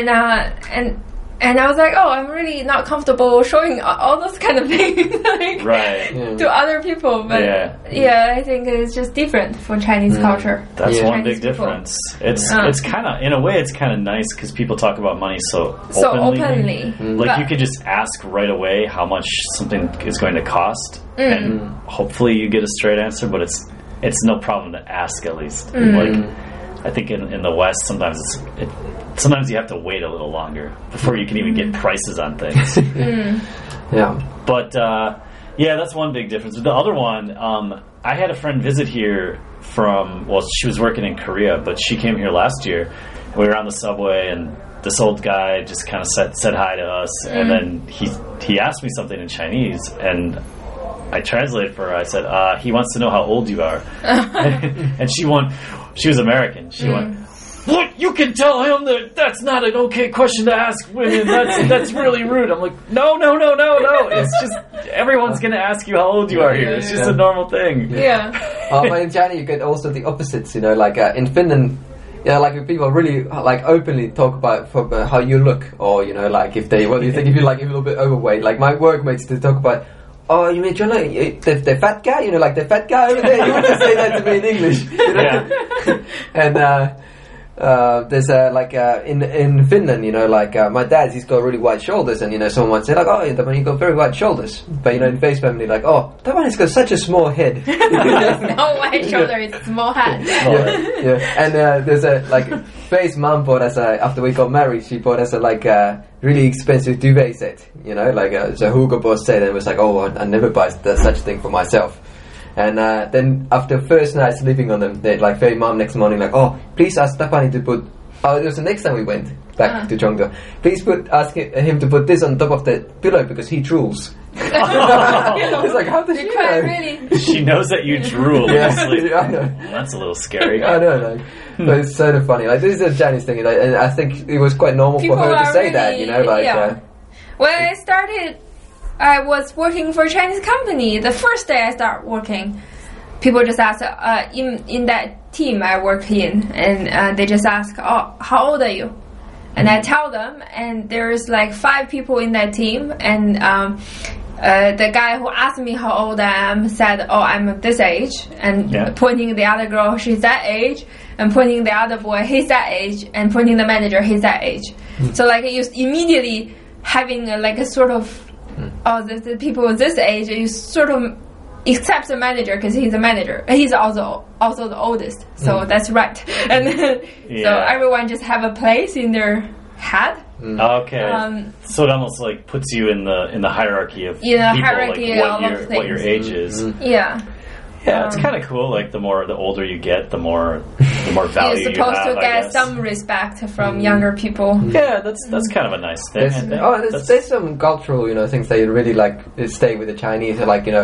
And I was like, oh, I'm really not comfortable showing all those kind of things to other people. But I think it's just different for Chinese culture. That's one Chinese big difference. It's kind of, in a way, it's kind of nice because people talk about money so openly. You could just ask right away how much something is going to cost, and hopefully you get a straight answer. But it's no problem to ask at least. I think in the West sometimes sometimes you have to wait a little longer before you can even get prices on things. Yeah. But that's one big difference. The other one, I had a friend visit here she was working in Korea, but she came here last year. And we were on the subway, and this old guy just kind of said hi to us, and then he asked me something in Chinese, and I translated for her. I said, he wants to know how old you are. And she was American. She went, what? You can tell him that's not an okay question to ask women. That's really rude. I'm like, no. It's just everyone's gonna ask you how old you are here. It's just a normal thing. Yeah. But in China you get also the opposites. In Finland, if people really openly talk about how you look, or if they what do you think if you're a little bit overweight. Like my workmates, they talk about. Oh, you mean John, the fat guy? The fat guy over there? You would just say that to me in English. And there's in Finland, my dad, he's got really wide shoulders, and someone might say oh, you've got very wide shoulders. But in Faye's family, oh, that one has got such a small head. No wide shoulder, it's small head. Yeah. And there's Faye's mom bought us after we got married, she bought us a really expensive duvet set. It's a Hugo Boss set, and it was oh, I never buy such thing for myself. And then after first night sleeping on them, they Faye mom next morning oh, please ask Tapani to put. It was the next time we went back to Chengdu. Please ask him to put this on top of the pillow because he drools. It's how does she know? Really? She knows that you drool. I know. That's a little scary. I know. But it's sort of funny. This is a Chinese thing, and I think it was quite normal for her to say that. When I started, I was working for a Chinese company. The first day I started working, people just asked, in that team I work in, and they just ask, oh, how old are you? And I tell them, and there's 5 people in that team, and the guy who asked me how old I am said, oh, I'm this age, and pointing the other girl, she's that age, and pointing the other boy, he's that age, and pointing the manager, he's that age. So you immediately having a sort of the people this age, you sort of accept the manager because he's a manager. He's also the oldest, so that's right. And so everyone just have a place in their head. Okay, so it almost puts you in the hierarchy of people, what your age is. Yeah, it's kind of cool. The older you get, the more value you're supposed you have, to get some respect from younger people. Yeah, that's kind of a nice thing. There's some cultural, things that you really stay with the Chinese.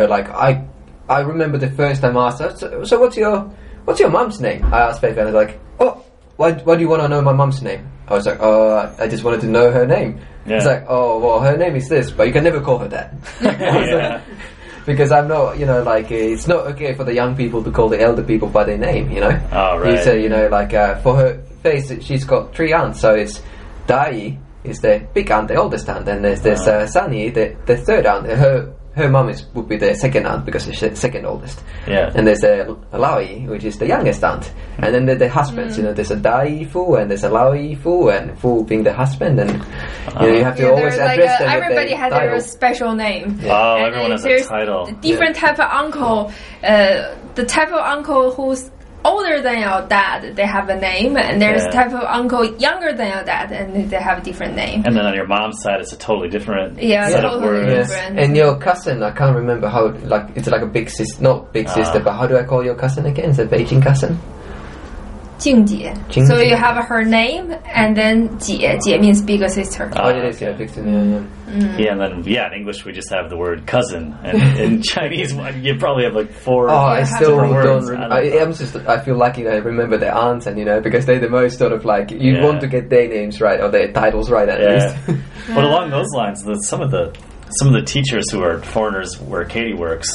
I remember the first time I asked her, so what's your mom's name? I asked Faith, and I was oh, why do you want to know my mom's name? I was I just wanted to know her name. It's oh, well, her name is this, but you can never call her that. because I'm not, you know, like it's not okay for the young people to call the elder people by their name, you know. Oh, right. He said, you know, like for her face, she's got 3 aunts, so it's Dai is the big aunt, the oldest aunt, and there's Sani, the third aunt. Her mum would be the second aunt because she's the second oldest. Yeah. And there's a Laoi, which is the youngest aunt. And then the husbands, you know, there's a Dai Fu and there's a Laoi Fu, and Fu being the husband, and you know, you have to always there's address them. everybody with has their their title. special name. Oh, And everyone has a there's title. Different type of uncle. The type of uncle who's older than your dad, they have a name, and there's Yeah. type of uncle younger than your dad, and they have a different name. And then on your mom's side, it's a totally different Yeah, set of totally words. Yes. different. And your cousin, I can't remember how, like, it's like a big sister, not big sister, but how do I call your cousin again? Is it Beijing cousin? 静姐. Jing So Jie. you have her name, and then 姐. 姐 means bigger sister. Oh, it is, yeah, okay. big sister, yeah. Yeah, and then in English we just have the word cousin, and in Chinese you probably have like 4. Oh, I have still different don't. words. I feel lucky that I remember their aunts, and you know, because they're the most sort of like you Yeah. want to get their names right or their titles right at Yeah. least. But along those lines, some of the teachers who are foreigners where Katie works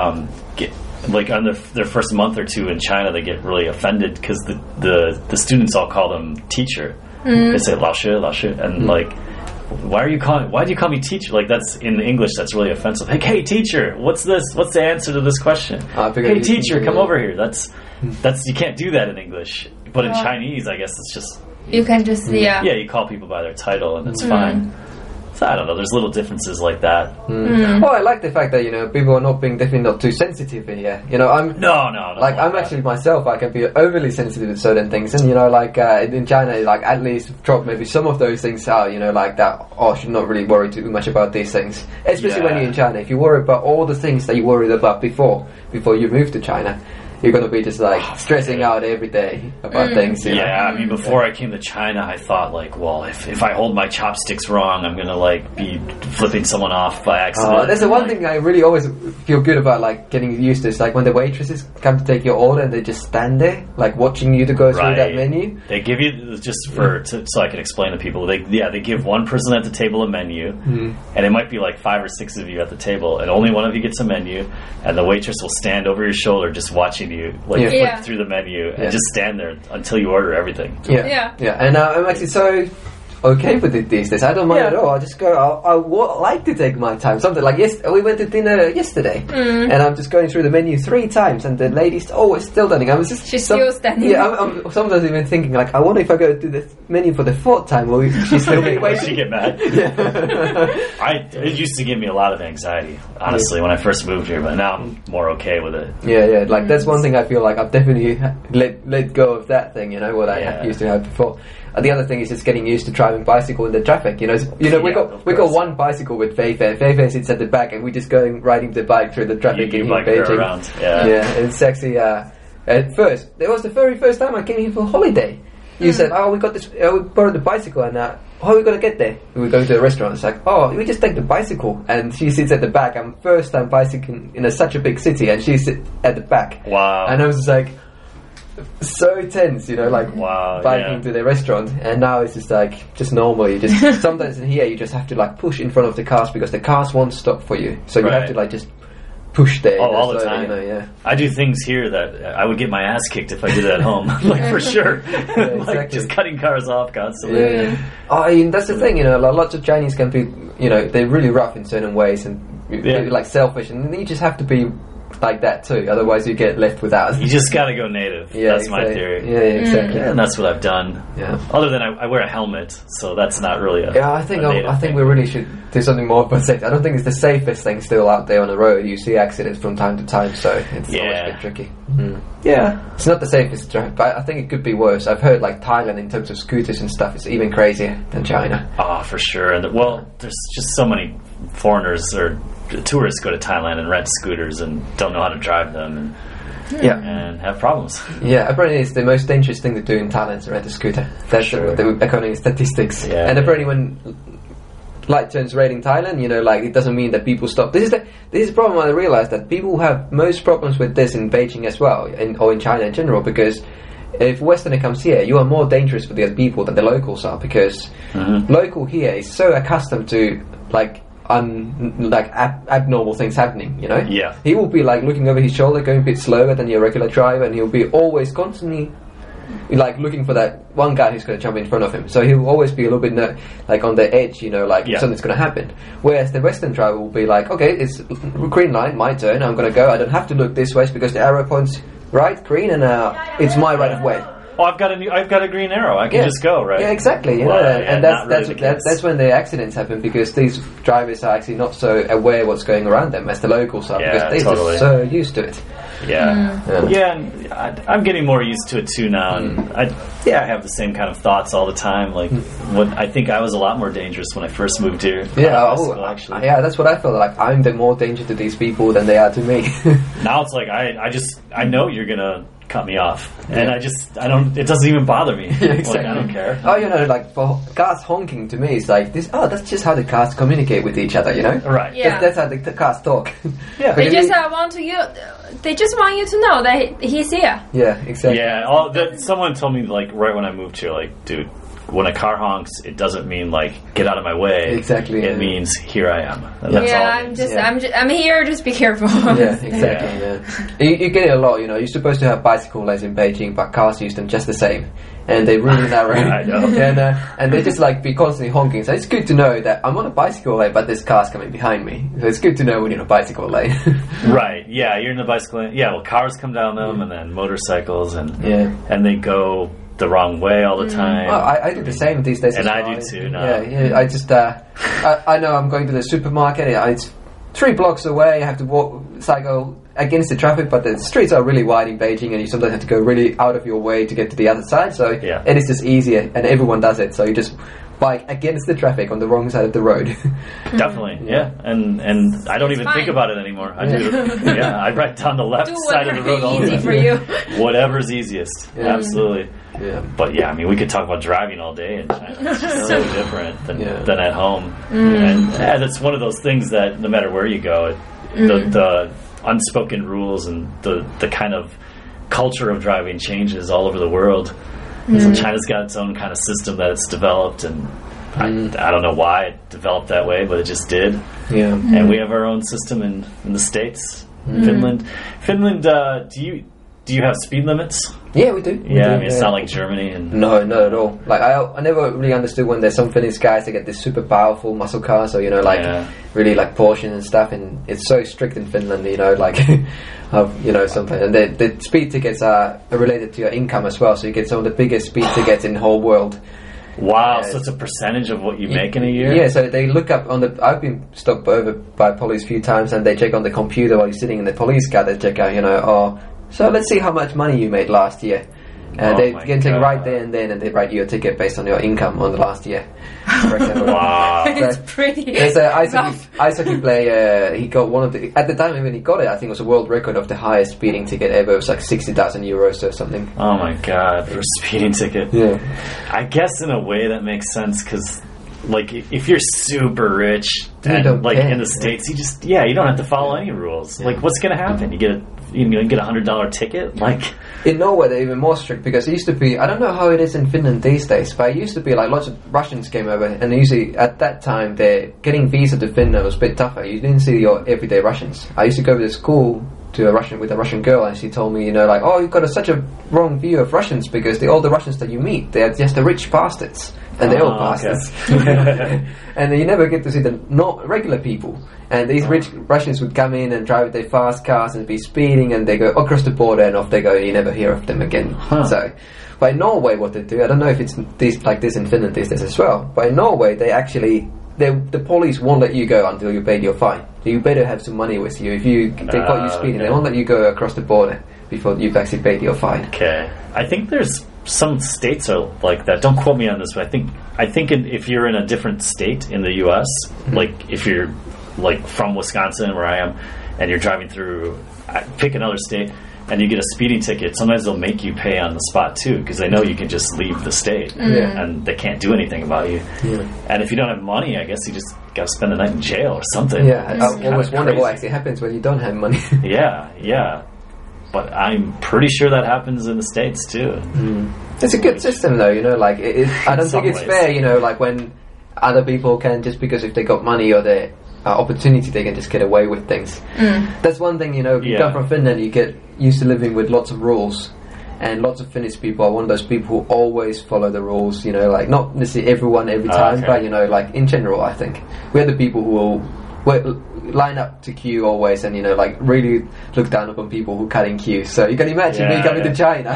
get like on their first month or 2 in China, they get really offended because the students all call them teacher. They say 老师, and like, why do you call me teacher? Like, that's in English, that's really offensive. Like, hey teacher, what's this? What's the answer to this question? Because Hey you- teacher, come yeah. over here. That's you can't do that in English, but in Chinese, I guess it's just You can just, yeah. yeah, you call people by their title and it's fine. So I don't know. There's little differences like that. Oh, I like the fact that you know people are not being definitely not too sensitive here. You know, I'm No. like I'm actually myself. I can be overly sensitive to certain things, and you know, like in China, like at least drop maybe some of those things out. You know, like that. Oh, I should not really worry too much about these things, especially when Yeah. you're in China. If you worry about all the things that you worried about before you move to China, you're gonna be just like stressing out every day about things. You know? Yeah, I mean, before I came to China, I thought like, well, if I hold my chopsticks wrong, I'm gonna like be flipping someone off by accident. That's the one thing I really always feel good about, like getting used to. Is like when the waitresses come to take your order and they just stand there, like watching you to go through that menu. They give you just so I can explain to people. They give one person at the table a menu, and it might be like 5 or 6 of you at the table, and only one of you gets a menu, and the waitress will stand over your shoulder just watching you like Yeah. flip Yeah. through the menu and Yeah. just stand there until you order everything. Yeah. And I'm actually so okay with it these days. I don't mind Yeah. at all. I just go. I like to take my time. Something like we went to dinner yesterday, and I'm just going through the menu 3 times, and the lady's always still standing. I was just She's still standing. Yeah, I'm sometimes even thinking like, I wonder if I go to the menu for the 4th time, will she still be Will she waiting? get mad? It used to give me a lot of anxiety, honestly, when I first moved here, but now I'm more okay with it. Yeah, like that's one thing I feel like I've definitely let go of that thing, you know, what I Yeah. used to have before. The other thing is just getting used to driving bicycle in the traffic. You know, we Yeah, got of course. one bicycle with Fei Fei. Fei Fei sits at the back, and we just going riding the bike through the traffic You in bike her Beijing. around, yeah. Yeah, it's actually at first it was the very first time I came here for holiday. You said, "Oh, we got this. We borrowed the bicycle, and how are we gonna get there?" We were going to a restaurant. It's like, "Oh, we just take the bicycle." And she sits at the back. I'm first time bicycling in such a big city, and she's at the back. Wow. And I was just like, so tense, you know, like Wow, biking yeah. to the restaurant. And now it's just like just normal. You just sometimes in here you just have to like push in front of the cars because the cars won't stop for you. So you have Right. to like just push there. Oh, all the slowly, time. You know, yeah. I do things here that I would get my ass kicked if I did it at home, like for sure. Like exactly. just cutting cars off constantly. Yeah. Oh, I mean, that's the thing, you know. Lots of Chinese can be, you know, they're really rough in certain ways and Yeah. like selfish, and you just have to be like that too. Otherwise, you get left without. You just gotta go native. Yeah, That's my exactly. theory. Yeah, exactly. And that's what I've done. Yeah. Other than I wear a helmet, so that's not really a Yeah, I think a native I think thing. we really should do something more about safety. I don't think it's the safest thing still out there on the road. You see accidents from time to time, so it's always a bit tricky. Yeah. It's not the safest drive, but I think it could be worse. I've heard like Thailand in terms of scooters and stuff is even crazier than China. Oh, for sure. And there's just so many foreigners or tourists go to Thailand and rent scooters and don't know how to drive them Yeah. and have problems. Yeah, apparently it's the most dangerous thing to do in Thailand is rent a scooter. That's sure. the according to statistics. Yeah, and yeah. apparently when light turns red in Thailand, you know, like it doesn't mean that people stop. This is the problem. I realized that people have most problems with this in Beijing as well, or in China in general, because if Westerner comes here, you are more dangerous for the other people than the locals are, because local here is so accustomed to like abnormal things happening, you know? Yeah. He will be like looking over his shoulder, going a bit slower than your regular driver, and he'll be always constantly like looking for that one guy who's going to jump in front of him. So he'll always be a little bit like on the edge, you know, like something's going to happen. Whereas the Western driver will be like, okay, it's green light, my turn, I'm going to go. I don't have to look this way because the arrow points right, green, and it's my right of way. Oh, I've got a green arrow. I can just go, right? Yeah, exactly. You know, and that's when the accidents happen, because these drivers are actually not so aware what's going around them as the locals are, because they're just so used to it. Yeah, and I'm getting more used to it too now, and I have the same kind of thoughts all the time. Like, I think I was a lot more dangerous when I first moved here. Actually, that's what I felt like. I'm the more danger to these people than they are to me. Now it's like I know you're gonna cut me off, and it doesn't even bother me. Yeah, exactly. Like, I don't care. Oh, you know, like for cars honking to me, it's like this. Oh, that's just how the cars communicate with each other, you know? Right. Yeah. That's how the cars talk. Yeah. They just want you to know that he's here. Yeah, exactly. Yeah. Someone told me, like, right when I moved here, like, dude, when a car honks, it doesn't mean like get out of my way. Exactly. It means here I am. And that's all I'm here. Just be careful. Yeah, exactly. Yeah. You get it a lot. You know, you're supposed to have bicycle lanes in Beijing, but cars use them just the same, and they really narrow. I know. And they just like be constantly honking. So it's good to know that I'm on a bicycle lane, but this car's coming behind me. So it's good to know when you're in a bicycle lane. Right. Yeah, you're in the bicycle lane. Yeah. Well, cars come down them, and then motorcycles, and they go the wrong way all the time. Well, I do the same these days. And I do too. No. Yeah. I just I know I'm going to the supermarket. It's 3 blocks away. I have to cycle against the traffic, but the streets are really wide in Beijing, and you sometimes have to go really out of your way to get to the other side. So it is just easier, and everyone does it. So you just bike against the traffic on the wrong side of the road. Definitely, yeah. And I don't even think about it anymore. I do. Yeah, I write down the left side of the road all the time. For you. Whatever's easiest. Yeah. Absolutely. Yeah. But yeah, I mean, we could talk about driving all day in China. It's just so different than at home. And that's one of those things that no matter where you go, the unspoken rules and the kind of culture of driving changes all over the world. So China's got its own kind of system that it's developed, and I don't know why it developed that way, but it just did. Yeah. And we have our own system in the States, Finland. Finland, do you have speed limits? Yeah, we do. I mean, it's not like Germany. No, not at all. Like I never really understood when there's some Finnish guys that get this super powerful muscle cars, or really like Porsche and stuff, and it's so strict in Finland, you know, like something. And the speed tickets are related to your income as well, so you get some of the biggest speed tickets in the whole world. Wow, so it's a percentage of what you make in a year? Yeah, so they look up I've been stopped over by police a few times, and they check on the computer while you're sitting in the police car. They check out, so let's see how much money you made last year. They can take right there and then, and they write you a ticket based on your income on the last year. For example. Wow, it's pretty. There's an ice hockey player. He got one of at the time when he got it, I think it was a world record of the highest speeding ticket ever. It was like 60,000 euros or something. Oh my god, for a speeding ticket. Yeah, I guess in a way that makes sense, because like if you're super rich and like in the States, you don't have to follow any rules. Like, what's gonna happen? You get a $100 ticket? Like, in Norway they're even more strict, because it used to be, I don't know how it is in Finland these days, but it used to be like lots of Russians came over, and usually at that time getting visa to Finland was a bit tougher. You didn't see your everyday Russians. I used to go to school with a Russian girl, and she told me, you've got such a wrong view of Russians, because all the Russians that you meet, they're just the rich bastards, and they're all bastards. Okay. And you never get to see the not regular people. And these rich Russians would come in and drive with their fast cars and be speeding, and they go across the border, and off they go, and you never hear of them again. So, but in Norway, what they do, I don't know if it's like this in Finland these days as well, but in Norway, the police won't let you go until you paid your fine. So you better have some money with you. If they caught you speeding, they won't let you go across the border before you've actually paid your fine. Okay. I think there's some states are like that. Don't quote me on this, but I think if you're in a different state in the U.S., like if you're like from Wisconsin, where I am, and you're driving through, pick another state, and you get a speeding ticket, sometimes they'll make you pay on the spot too, because they know you can just leave the state and they can't do anything about you. And if you don't have money, I guess you just got to spend the night in jail or something. I always wonder what actually happens when you don't have money. Yeah. But I'm pretty sure that happens in the States too. It's a good system though, I don't think it's fair, like when other people can, just because if they got money or opportunity, they can just get away with things. That's one thing, you know, if you come from Finland, you get used to living with lots of rules. And lots of Finnish people are one of those people who always follow the rules, you know, like not necessarily everyone every time, but, you know, like in general, I think. We're the people who will line up to queue always and, you know, like really look down upon people who cut in queue. So you can imagine me coming to China.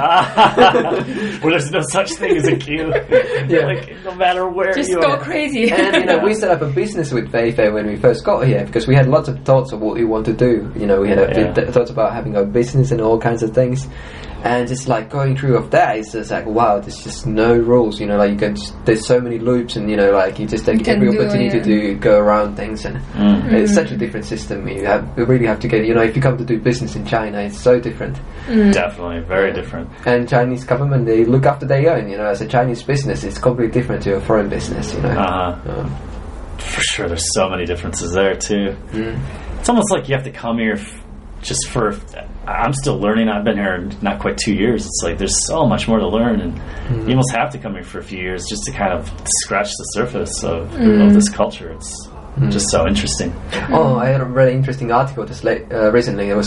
Well, there's no such thing as a queue. Like, no matter where just you go are. crazy. And, you know, we set up a business with Fei when we first got here because we had lots of thoughts of what we want to do. You know, we had thoughts about having a business and all kinds of things. And just like going through of that, it's just like, wow, there's just no rules, you know, like you can there's so many loops and, you know, like you just take every opportunity to go around things, and it's such a different system. You really have to get, you know, if you come to do business in China, it's so different. Definitely, very different. And Chinese government, they look after their own, you know, as a Chinese business, it's completely different to a foreign business, you know. For sure, there's so many differences there too. It's almost like you have to come here just for... I'm still learning. I've been here not quite 2 years. It's like there's so much more to learn, and you almost have to come here for a few years just to kind of scratch the surface of this culture. It's just so interesting. Oh, I had a really interesting article just recently. It was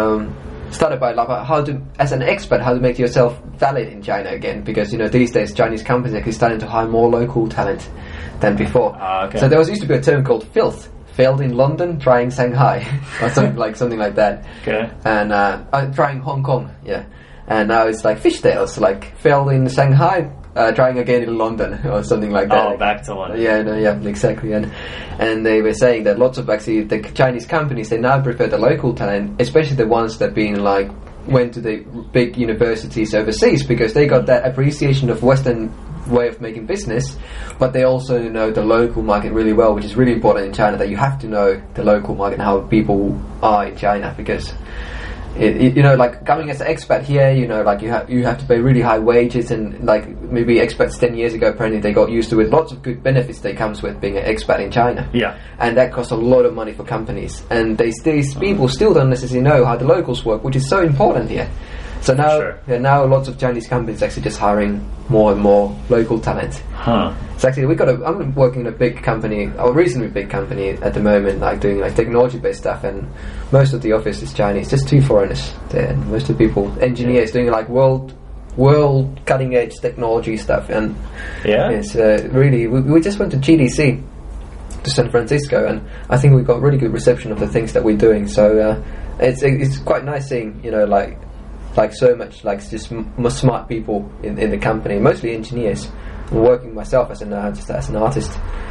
started by how to, as an expat, how to make yourself valid in China again, because, you know, these days Chinese companies are actually starting to hire more local talent than before. So there used to be a term called filth. Failed in London, trying Shanghai, or something like that. Okay. And trying Hong Kong, And now it's like fishtails, like failed in Shanghai, trying again in London, or something like that. Oh, back to London. Yeah, exactly. And they were saying that lots of actually the Chinese companies, they now prefer the local talent, especially the ones that went to the big universities overseas, because they got that appreciation of Western way of making business, but they also know the local market really well, which is really important in China, that you have to know the local market and how people are in China, because you know, like coming as an expat here, you know, like you have to pay really high wages, and like maybe expats 10 years ago apparently they got used to it, lots of good benefits that comes with being an expat in China, and that costs a lot of money for companies, and these people still don't necessarily know how the locals work, which is so important here. So now, now lots of Chinese companies actually just hiring more and more local talent. So actually, I'm working in a big company, a reasonably big company at the moment, like doing like technology-based stuff, and most of the office is Chinese. Just 2 foreigners there, and most of the people, engineers, doing like world cutting-edge technology stuff, and it's really. We just went to GDC, to San Francisco, and I think we got really good reception of the things that we're doing. So it's quite nice seeing, you know, like so much like just smart people in the company, mostly engineers. I'm working myself as an artist,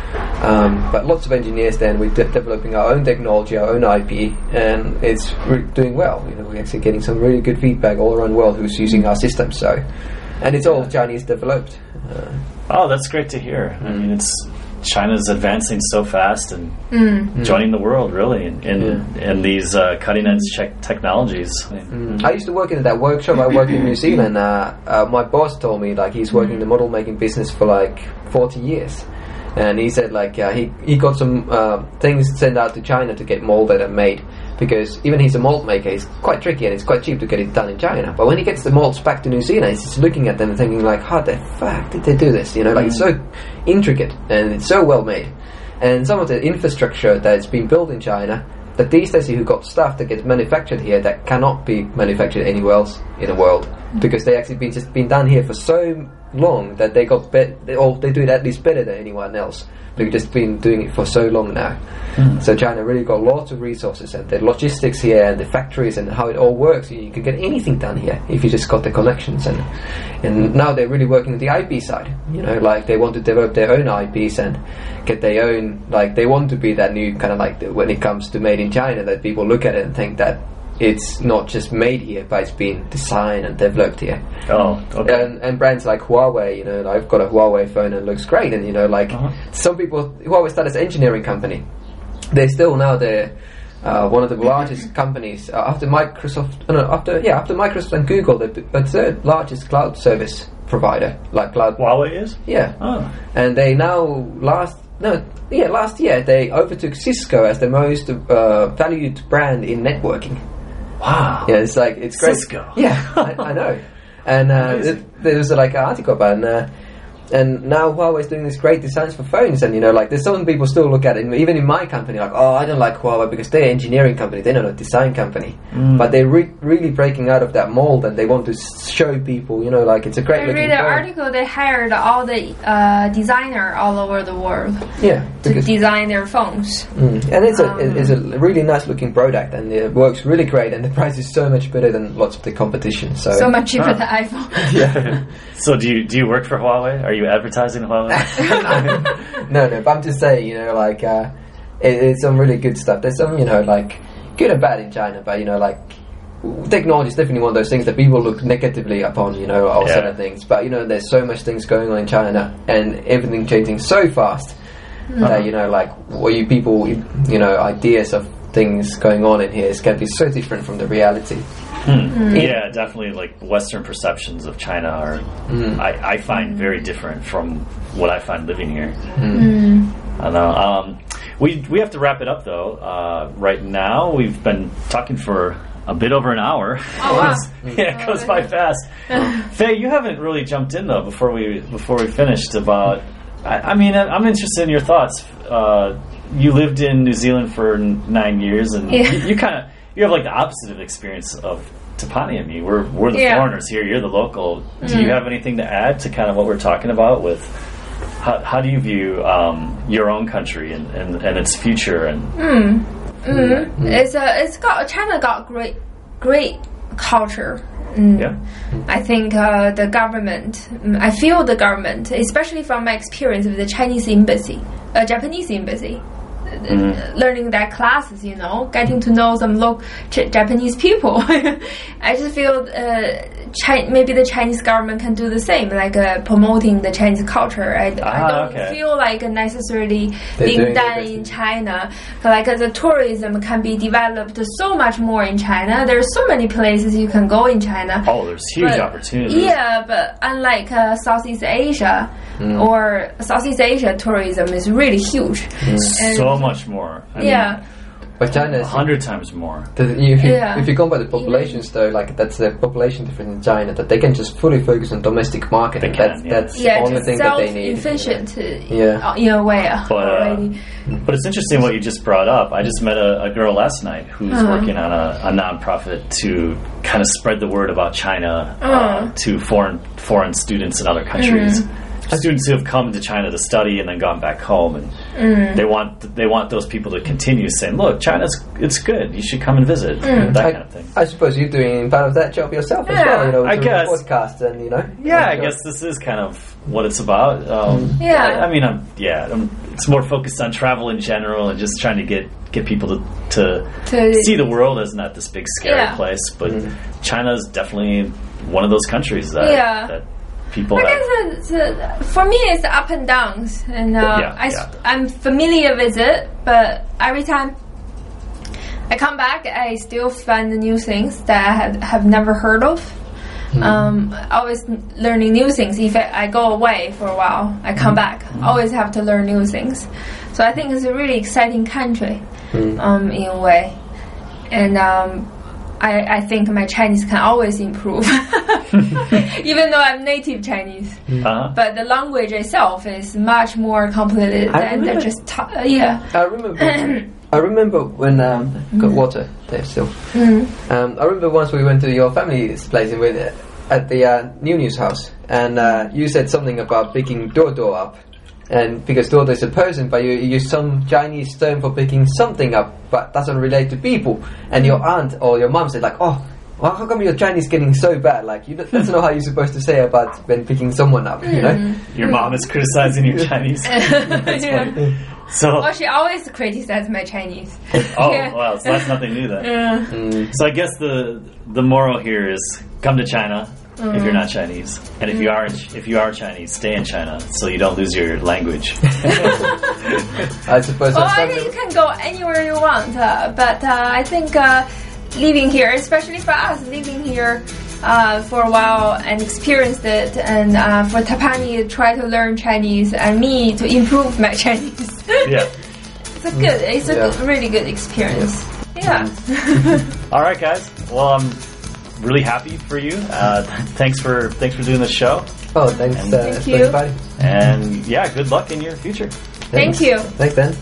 but lots of engineers there, and we're developing our own technology, our own IP, and it's doing well. You know, we're actually getting some really good feedback all around the world who's using our system. So, and it's all Chinese developed. Oh, that's great to hear. I mean, China's advancing so fast and joining the world, really, in these cutting-edge technologies. I used to work in that workshop. I worked in New Zealand. My boss told me like he's working in the model making business for like 40 years, and he said like he got some things sent out to China to get molded and made, because even he's a mold maker, it's quite tricky and it's quite cheap to get it done in China. But when he gets the molds back to New Zealand, he's just looking at them and thinking like, how the fuck did they do this? You know, like it's so intricate and it's so well made. And some of the infrastructure that's been built in China, that these days you got stuff that gets manufactured here that cannot be manufactured anywhere else in the world, because they actually been done here for so long that they got they do it at least better than anyone else. They've just been doing it for so long now. So China really got lots of resources, and the logistics here and the factories and how it all works. You can get anything done here if you just got the connections. And now they're really working on the IP side. You know, like they want to develop their own IPs and get their own, like they want to be that new kind of like when it comes to made in China, that people look at it and think that it's not just made here, but it's been designed and developed here. Oh, okay. And brands like Huawei, you know, I've got a Huawei phone and it looks great. And, you know, like some people, Huawei started as an engineering company. They're still now one of the largest companies after Microsoft. After Microsoft and Google, they're the third largest cloud service provider. Like cloud. Huawei is? Yeah. Oh. And they now last year they overtook Cisco as the most valued brand in networking. Wow. Yeah, it's great. Cisco. Yeah, I know. And there was like an article about And now Huawei's doing these great designs for phones, and like there's some people still look at it, even in my company, like, oh, I don't like Huawei because they're an engineering company, they're not a design company. But they're really breaking out of that mold, and they want to show people, like it's a great looking phone. I read an article, they hired all the designer all over the world to design their phones. And it's a really nice looking product, and it works really great, and the price is so much better than lots of the competition. So much cheaper than iPhone. Yeah. So do you work for Huawei? Are you advertising Huawei? No, but I'm just saying, it's some really good stuff. There's some, like good and bad in China, but like technology is definitely one of those things that people look negatively upon, all certain things. But there's so much things going on in China, and everything changing so fast that like what ideas of things going on in here is going to be so different from the reality. Yeah, definitely. Like Western perceptions of China are, I find very different from what I find living here. I know. We have to wrap it up though. Right now, we've been talking for a bit over an hour. Oh wow! Yeah, it goes by fast. Faye, you haven't really jumped in though before we finished about. I mean, I'm interested in your thoughts. You lived in New Zealand for 9 years, and you have like the opposite of experience of Tapani and me. We're the foreigners here. You're the local. Do you have anything to add to kind of what we're talking about with how do you view your own country and its future? And China got great culture. I think the government. I feel the government, especially from my experience with the Japanese embassy. Learning that classes, getting to know some local Japanese people. I just feel maybe the Chinese government can do the same, like promoting the Chinese culture. I don't feel like necessarily being done in China. Like the tourism can be developed so much more in China. There's so many places you can go in China. Oh, there's huge opportunities. Yeah, but unlike Southeast Asia, or Southeast Asia tourism is really huge. So much more. I mean, but China is 100 times more. If you compare the populations, though, like that's the population difference in China, that they can just fully focus on domestic market. That's the only thing that they need. Efficient, in a way. But it's interesting what you just brought up. I just met a girl last night who's working on a nonprofit to kind of spread the word about China to foreign students in other countries. Students who have come to China to study and then gone back home, and they want those people to continue saying, "Look, it's good. You should come and visit." That kind of thing. I suppose you're doing part of that job yourself as well. I guess podcast and I guess this is kind of what it's about. It's more focused on travel in general and just trying to get people to see the world as not this big scary place. But China is definitely one of those countries that people I guess for me it's up and downs, and I'm familiar with it, but every time I come back I still find new things that I have never heard of. Always learning new things. If I go away for a while, I come back, always have to learn new things. So I think it's a really exciting country in a way, and I think my Chinese can always improve, even though I'm native Chinese. But the language itself is much more complicated than just I remember when got water there still. I remember once we went to your family's place at the New News house, and you said something about picking Dodo up. And because Dodo is a person, but you use some Chinese term for picking something up, but doesn't relate to people. And your aunt or your mom said like, "Oh, well, how come your Chinese getting so bad? Like, that's not how you're supposed to say about when picking someone up, Your mom is criticizing your Chinese. That's funny. So, she always criticizes my Chinese. Wow, so that's nothing new then. So I guess the moral here is come to China. If you're not Chinese, and if you are Chinese, stay in China so you don't lose your language. I suppose. I think you can go anywhere you want, but I think living here, especially for us, living here for a while and experienced it, and for Tapani to try to learn Chinese and me to improve my Chinese. It's a really good experience. Yeah. All right, guys. Well, really happy for you. Thanks for doing the show. Oh, thanks. And thank you. Everybody. And yeah, good luck in your future. Thank you. Thanks, Ben.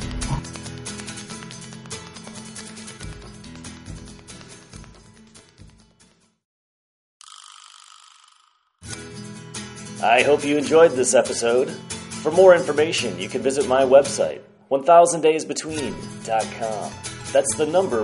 I hope you enjoyed this episode. For more information, you can visit my website, 1000daysbetween.com. That's the number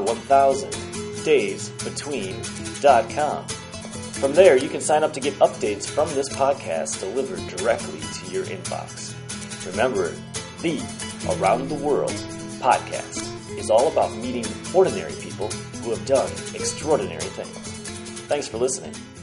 1000daysbetween.com. From there, you can sign up to get updates from this podcast delivered directly to your inbox. Remember, the Around the World podcast is all about meeting ordinary people who have done extraordinary things. Thanks for listening.